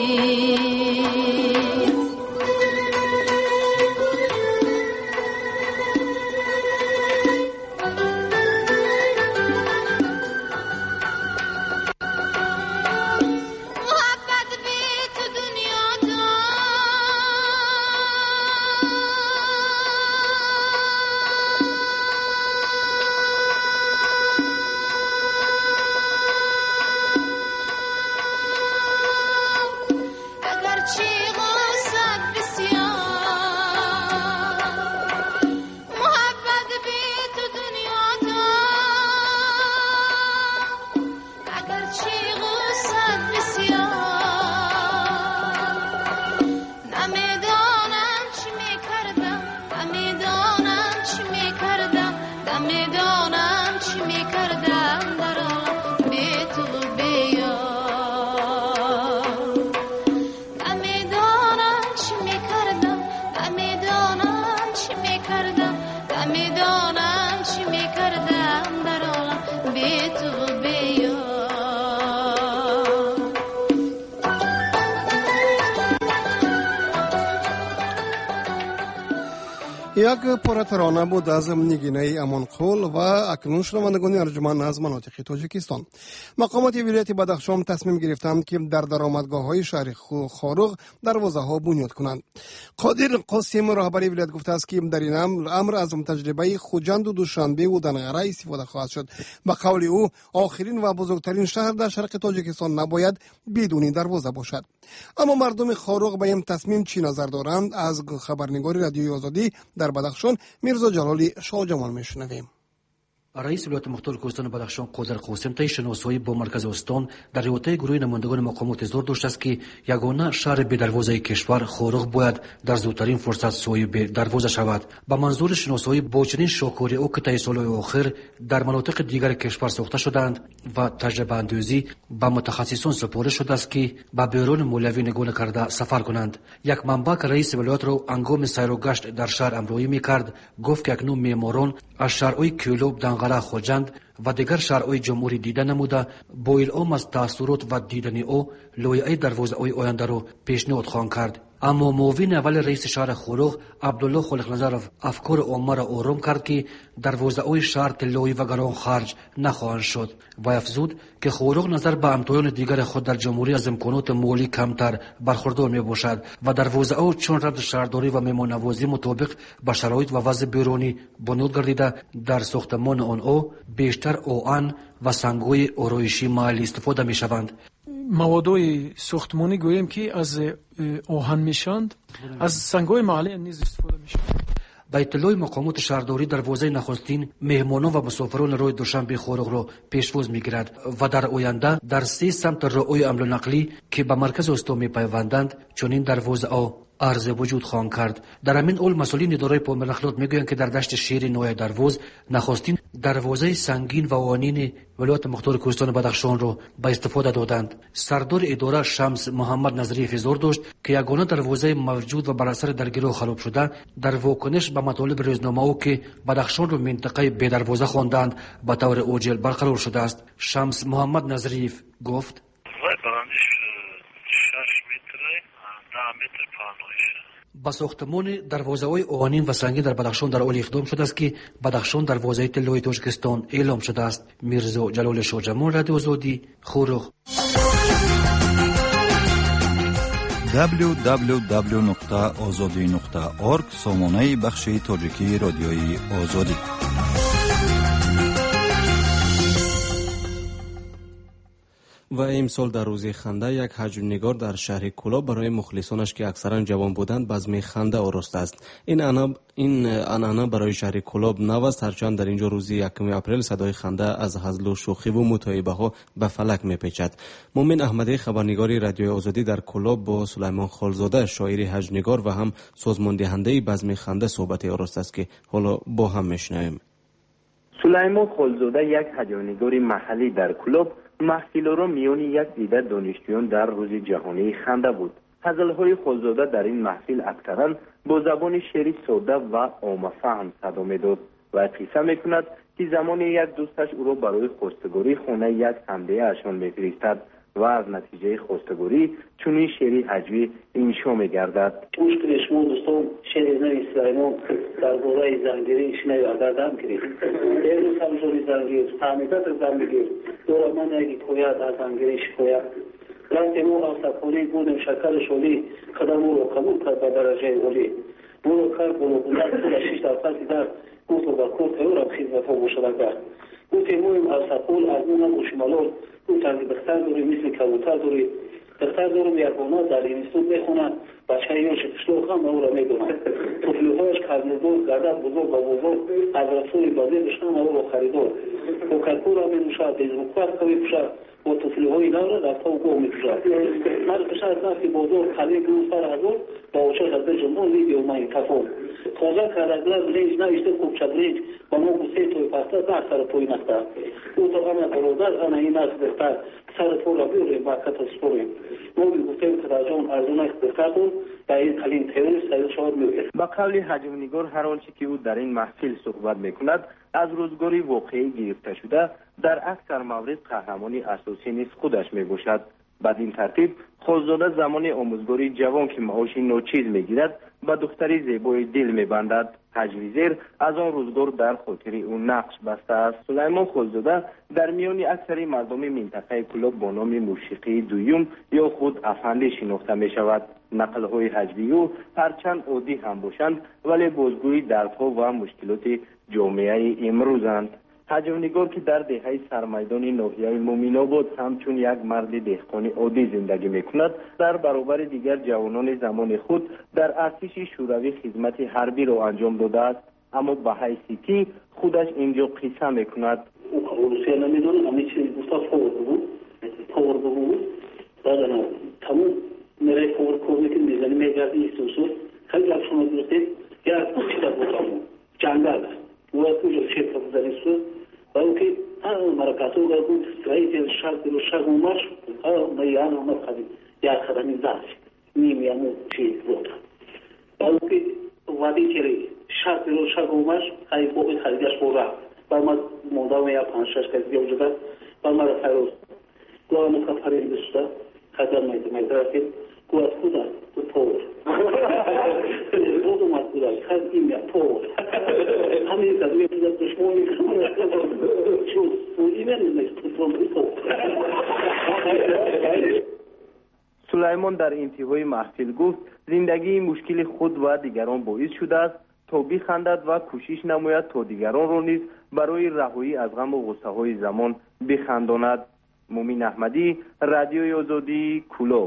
یک پاره ترانه بود از نگینه امانقول و اکنون شنوندگان ارجمند از مناطق تاجیکستان. مقامات ولایت بدخشان تصمیم گرفتند که در درآمدگاه‌های شهر خاروغ دروازه‌ها بنیاد کنند. قادر قاسم رهبر ولایت گفته است که در این امر از تجربه خوجند و دوشنبه و دنغره استفاده خواهد شد. به قول او آخرین و بزرگترین شهر در شرق تاجیکستان نباید بدون دروازه باشد. اما مردم خاروغ به این تصمیم چی نظر دارند؟ از خبرنگار رادیوی آزادی در بدخشان میرزا جلالی شاه جمال میشنویم. رئیس ولایت مختار کوهستان بدخشان قادر قاسم طی شناسایی با مرکز استان در احاطه گروه نمایندگان مقامات زور داشته است که یگانه شهر به دروازه کشور خاروغ باید در زودترین فرصت سوی به دروازه شود. با منظور شناسایی با چنین شاکاری او که طی سالهای آخر در مناطق دیگر کشور ساخته شدند و تجربه اندوزی با متخصصان سپارش شده است که به بیرون مولوی نگاه کرده سفر کنند. یک منبع که رئیس ولایت را هنگام سیر و گشت در شهر امرویی میکرد گفت که اکنون معماران از شهرهای کیلوب، دنغره، خوجند و دیگر شهرهای جمهوری دیده نموده با الهام از تاثیرات و دیدن او لایحه دروازه‌های آینده را پیشنهاد خواهند کرد. اما معاون اول رئیس شهر خاروغ عبدالله خالق نظرов افکار عامه را آرام کرد که دروازه‌های شهر طلایی و گران خرج نخواهند شد و افزود که خاروغ نظر به همتایان دیگر خود در جمهوری از امکانات مالی کمتر برخوردار می باشد و دروازه‌ها چون رد شهرداری و مهمان‌نوازی مطابق با شرایط و وضع بیرونی بنیاد گردیده در ساختمان آنها بیشتر آهن و سنگ‌های آرایشی محلی استفاده می شوند. موادهای ساختمانی گوییم که از آهن میشند، از سنگ‌های محلی نیز استفاده میشند. با اطلاع مقامات شهرداری دروازه نخستین مهمانان و مسافران روی دوشنبه خاروغ را پیشواز میگیرد و در آینده در سه سمت راههای حمل و نقلی که به مرکز استان میپیوندند چنین دروازه‌ها عرض وجود خواهند کرد. در همین حال مسئولین اداره پامل نقلات میگویند که در دشت شیر نوی درواز نخستین دروازه سنگین و آهنین ولایت مختار کوهستان بدخشان را به استفاده دادند. سردار اداره شمس محمد نظری فزار داشت که یگانه دروازه موجود و بر اثر درگیری خراب شده در واکنش به مطالب روزنامه او که بدخشان را منطقه بی دروازه خواندند به طور عاجل برقرار شده است. شمس محمد نظری گفت با ساختمان دروازه‌های آهنین و سنگین در بدخشان در حال اقدام شده است که بدخشان دروازه طلایی تاجیکستان اعلام شده است. میرزا جلال شاه جمال، رادیو آزادی، خاروغ. دبلیو دبلیو دبلیو نقطه آزادی نقطه اورگ سامانه بخش تاجیکی رادیوی آزادی. و امسال در روز خنده یک حجم‌نگار در شهر کلاب برای مخلصانش که اکثرا جوان بودند بزم خنده آراسته است. این انا این عنعنه برای شهر کلاب نو است، هرچند در اینجا روز یکم اپریل صدای خنده از هزل و شوخی و متعیبه ها به فلک میپیچد. مومن احمدی خبرنگاری رادیوی آزادی در کلاب با سلیمان خالزاده شاعر حجم‌نگار و هم سازمان دهنده بزم خنده صحبت آراسته است که حالا با هم میشنویم. سلیمان خالزاده یک حجم‌نگار محلی در کلاب محفل را میان یک دیده دانشجویان در روز جهانی خنده بود. غزل‌های خالزاده در این محفل اکثرا با زبان شعری ساده و عامه‌فهم صدا می‌داد. و قصه میکند که زمان یک دوستش او را برای خواستگاری خانه یک همدیه اشان میفرستد و از نتیجه خواستگاری چنین شعری هجوی انشا میگردد. مشکل شما دوستان شعر نوی سلیمان درباره زنگیری شنوی آوردم گرفت. امروز هم جوری زنگیر فهمیدت زنگیر دور من اگه کویت از زنگیری شکویت رفت ما آسفانی بودیم شکل شولی قدم او رو قبول کرد به درجه اولی برو کرد برو بودن پول شیش درصد در گفت و با کورت او را خدمت ها مشارکت کرد گفت مویم آسفول از اونم گوشمالور گفت از دختر دوری مثل کبوتر دوری دختر دورم یربانا در این استود بخونن بچه یوش پشلوخ هم او را میدونن طفلوهاش کردنبود گردت بزرگ و بزرگ از رسول بازی بشنم او را خریدار و کلپور را میدوشد دیزمکوار کبی پشد و طفلوهای نو را رفتا و گوه میپشد مرد پشد نفتی بزرگ خلیق اون سر هزار با اوچه غزه جمعون لیدی و مایی کفون خوزه کردگلر رنج نوشته خوب چد رنج با ما بسه توی پسته در سر پوی نخته او تو غمه برودر انا این از بختر سر پول را بیوریم با کت سپوریم ما میگفتیم که در جان ارزونه اختبارتون با این کلین تیروریست سایل شاد میگه. با قول حجم نگار هر آنچه که او در این محفل صحبت میکند از روزگاری واقعی گرفته شده در اکثر مورد قهرمانی اساسی نیز خودش میباشد. بدین ترتیب خودزاده زمان آموزگاری جوان که معاش ناچیز میگیرد با دختری زیبای دل میبندد. حجویزیر از آن روزگار در خاطر او نقش بسته است. سلیمان خودزاده در میان اکثر مردم منطقه کلوب با نام موسیقی دویم یا خود افندی شناخته می شود. نقل های حجوی او هرچند عادی هم باشند ولی بازگوی دردها و مشکلات جامعه امروزند. حجم‌نگار که در دهه سرمیدان ناحیه مومن‌آباد همچون یک مرد دهقانی عادی زندگی میکند در برابر دیگر جوانان زمان خود در ارتش شوروی خدمت حربی را انجام داده است اما به حیثی که خودش اینجا قصه میکند. روسیه نمیدونم همه چیز گفتاد فورد بود فورد بود بعد تمام میره فورد کار میکنه میزنی میگردی ایستوسو خیلی افشون درسته یا چیزا بودم جنگل و کجا شکل بزنیسو و اوکی مرکاتو گفتم رئیس شرط رو شگومش میان اومد خدی یا خدمی زاش نیمیامو چی بود و اوکی وادی چری شرط رو شگومش خیلی خوبی خریدش بورا و ما مدام یا پنج شش کسی بیوجده و ما را فروز گوام که فرید بسته خدم میده میدرسید گوات خدا تو پور بودم از خدا خد این یا پور همین که دوی بزرگ دشمانی چون ایمن نیست سلیمان در انتهای محفل گفت زندگی مشکل خود و دیگران باعث شده است تا بخندد و کوشش نماید تا دیگران را نیز برای رهایی از غم و غصه های زمان بخنداند. مومین احمدی، رادیوی آزادی، کلوب.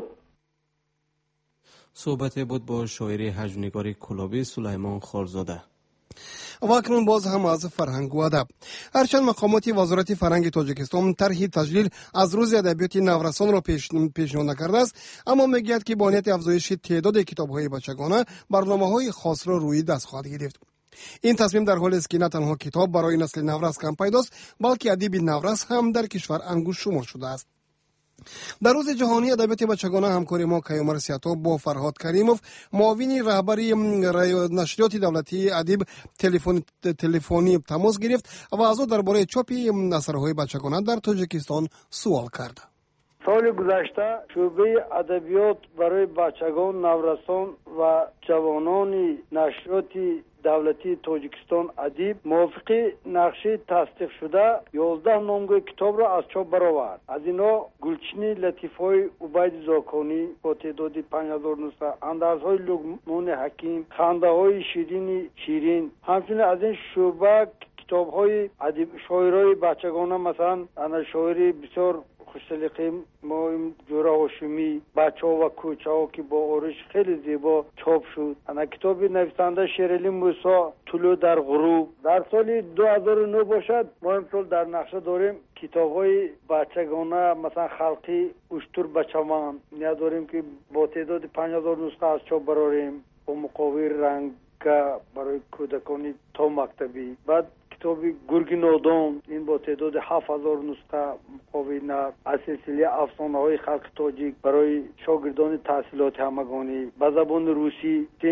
صحبت بود با شاعر حجم‌نگار کلابی سلیمان خالزاده. و اکنون باز هم از فرهنگ و ادب. هرچند مقامات وزارت فرهنگ تاجیکستان طرح تجلیل از روز ادبیات نورسان را پیشنهاد نکرده است، اما میگوید که با نیت افزایش تعداد کتاب‌های بچگانه برنامه‌های خاص را روی دست خواهد گرفت. این تصمیم در حالی است که نه تنها کتاب برای نسل نورس کم پیداست بلکه ادیب نورس هم در کشور انگوش شمار شده است. در روز جهانی ادبیات بچگانه همکاری ما کیامر سیاتو با فرهاد کریموف معاون رهبری نشریات دولتی ادیب تلفن تلفنی تماس گرفت و از او درباره چاپ اثرهای بچگانه در تاجیکستان سوال کرد. سال گذشته شعبه ادبیات برای بچگان، نورسان و جوانان نشریات دولتی تاجیکستان ادیب موافق نقشه تصدیق شده یازده نامگوی کتاب را از چاپ برآورد. از اینا گلچینی لطیف‌های عبید زاکانی با تعداد پنج هزار نسخه، اندرزهای لقمان حکیم، خنده‌های شیرین شیرین. همچنین از این شعبه کتاب‌های ادیب شاعرای بچگانه مثلا انا شاعری بسیار خوشسلیقه ما جوره هاشمی بچه ها و کوچه ها که با آرش خیلی زیبا چاپ شد. انا کتاب نویسنده شیرعلی موسی طلوع در غروب. در سال دو هزار و نه باشد ما امسال در نقشه داریم کتاب های بچگانه مثلا خلقی اشتر بچمان نداریم که با تعداد پنج هزار نسخه از چاپ براریم با مقاوی رنگ برای کودکانی تا مکتبی. بعد کتاب گرگ نادان این با تعداد هفت هزار نسخه مقاوی نقد از سلسله افسانه های خلق تاجیک برای شاگردان تحصیلات همگانی به زبان روسی تیم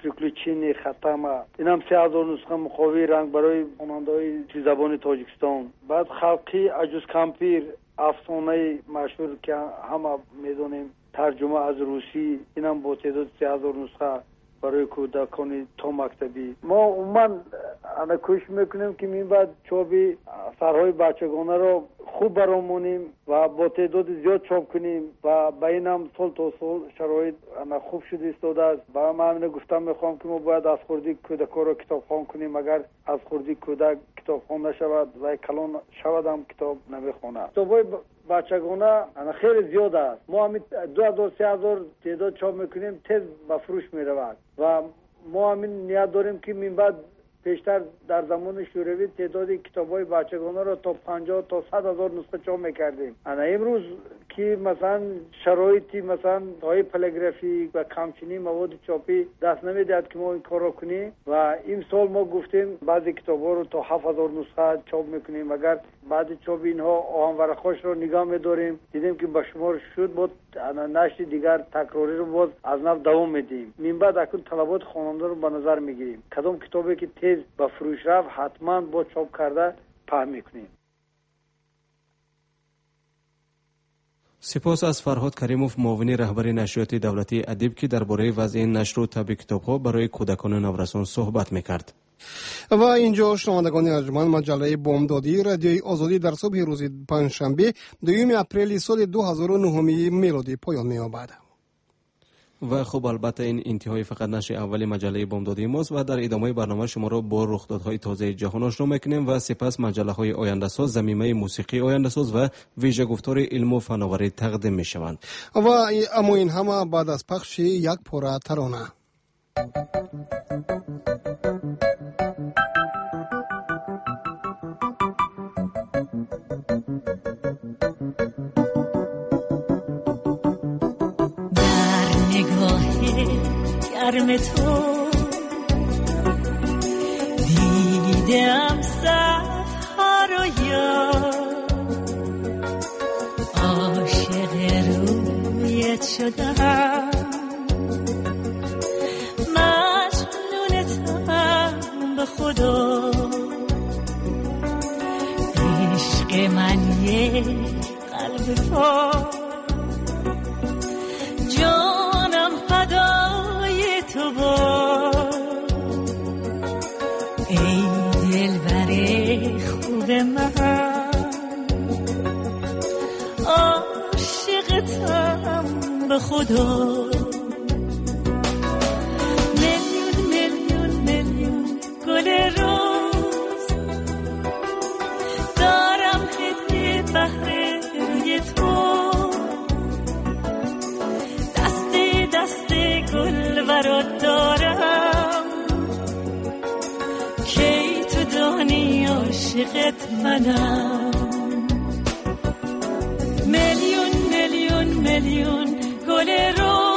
приключения хатама. Инам се ҳазор нусха муқови ранг барои хонандаҳои забони Тоҷикистон. Баъд халқи Аҷуз Кампир, афсонаи машҳур ки ҳама медонем, тарҷума аз русӣ, инам бо теъдоди се ҳазор нусха برای کودکان تا مکتبی. ما عموما انا کوشش میکنیم که این بعد چاپی سرهای بچگانه رو خوب برامونیم و با تعداد زیاد چاپ کنیم و بینم سال تا سال شرایط انا خوب شده ایستاده است. و من گفتم میخوام که ما باید از خوردی کودکان رو کتابخوان کنیم. اگر از خوردی کودک کتابخوان نشود و کلان شود هم کتاب نمیخونه. کتابای بچگانه انا خیلی زیاد است. ما همین دو هزار سه هزار تعداد چاپ میکنیم، تیز به فروش میرود و ما همین نیت داریم که من بعد پیشتر در زمان شوروی تعداد کتاب‌های بچگانه را تا پنجاه تا صد هزار نسخه چاپ می‌کردیم. انا امروز که مثلا شرایطی مثلا های پلیگرافی و کمچینی مواد چاپی دست نمیدهد که ما این کار را کنیم و این سال ما گفتیم بعضی کتاب‌ها رو تا هفت هزار نسخه چاپ می‌کنیم. اگر بعد چاپ اینها آهن ورقاش رو نگاه می‌داریم دیدیم که به شمار شد، بود نشر دیگر تکراری رو باز از نو دوام میدیم. من بعد اکنون طلبات خواننده رو به نظر میگیریم کدام کتابی که تیز به فروش رفت حتما با چاپ کرده پهن میکنیم. سپاس از فرهاد کریموف، معاون رهبر نشریات دولتی ادیب که درباره وضع نشر و طبع کتاب‌ها برای کودکان نورسان صحبت میکرد. و اینجا شنوندگان ارجمند، مجله بامدادی رادیوی آزادی در صبح روز پنجشنبه دوم اپریل سال دو هزار و نه میلادی پایان می‌یابد. و خب البته این انتهای فقط نشر اول مجله بامدادی ماست و در ادامه برنامه شما را با رخدادهای تازه جهان آشنا می‌کنیم و سپس مجله‌های آینده‌ساز، زمینه موسیقی آینده‌ساز و ویژه گفتار علم و فناوری تقدیم می‌شوند. و اما این همه بعد از پخش یک پاره ترانه. گرم تو دیدم صدها رویاد، عاشق رویت شدم، مجنونتم به خدا، عشق من یک قلب پاک، جانم فدای تو باد، ای دلبر خوب من، عاشقتم به خدا. میلیون میلیون میلیون گل روز دارم هدیه بهر روی تو، دسته دسته گل برات دارم، کی تو دانی عاشقت منم. میلیون میلیون میلیون گل روز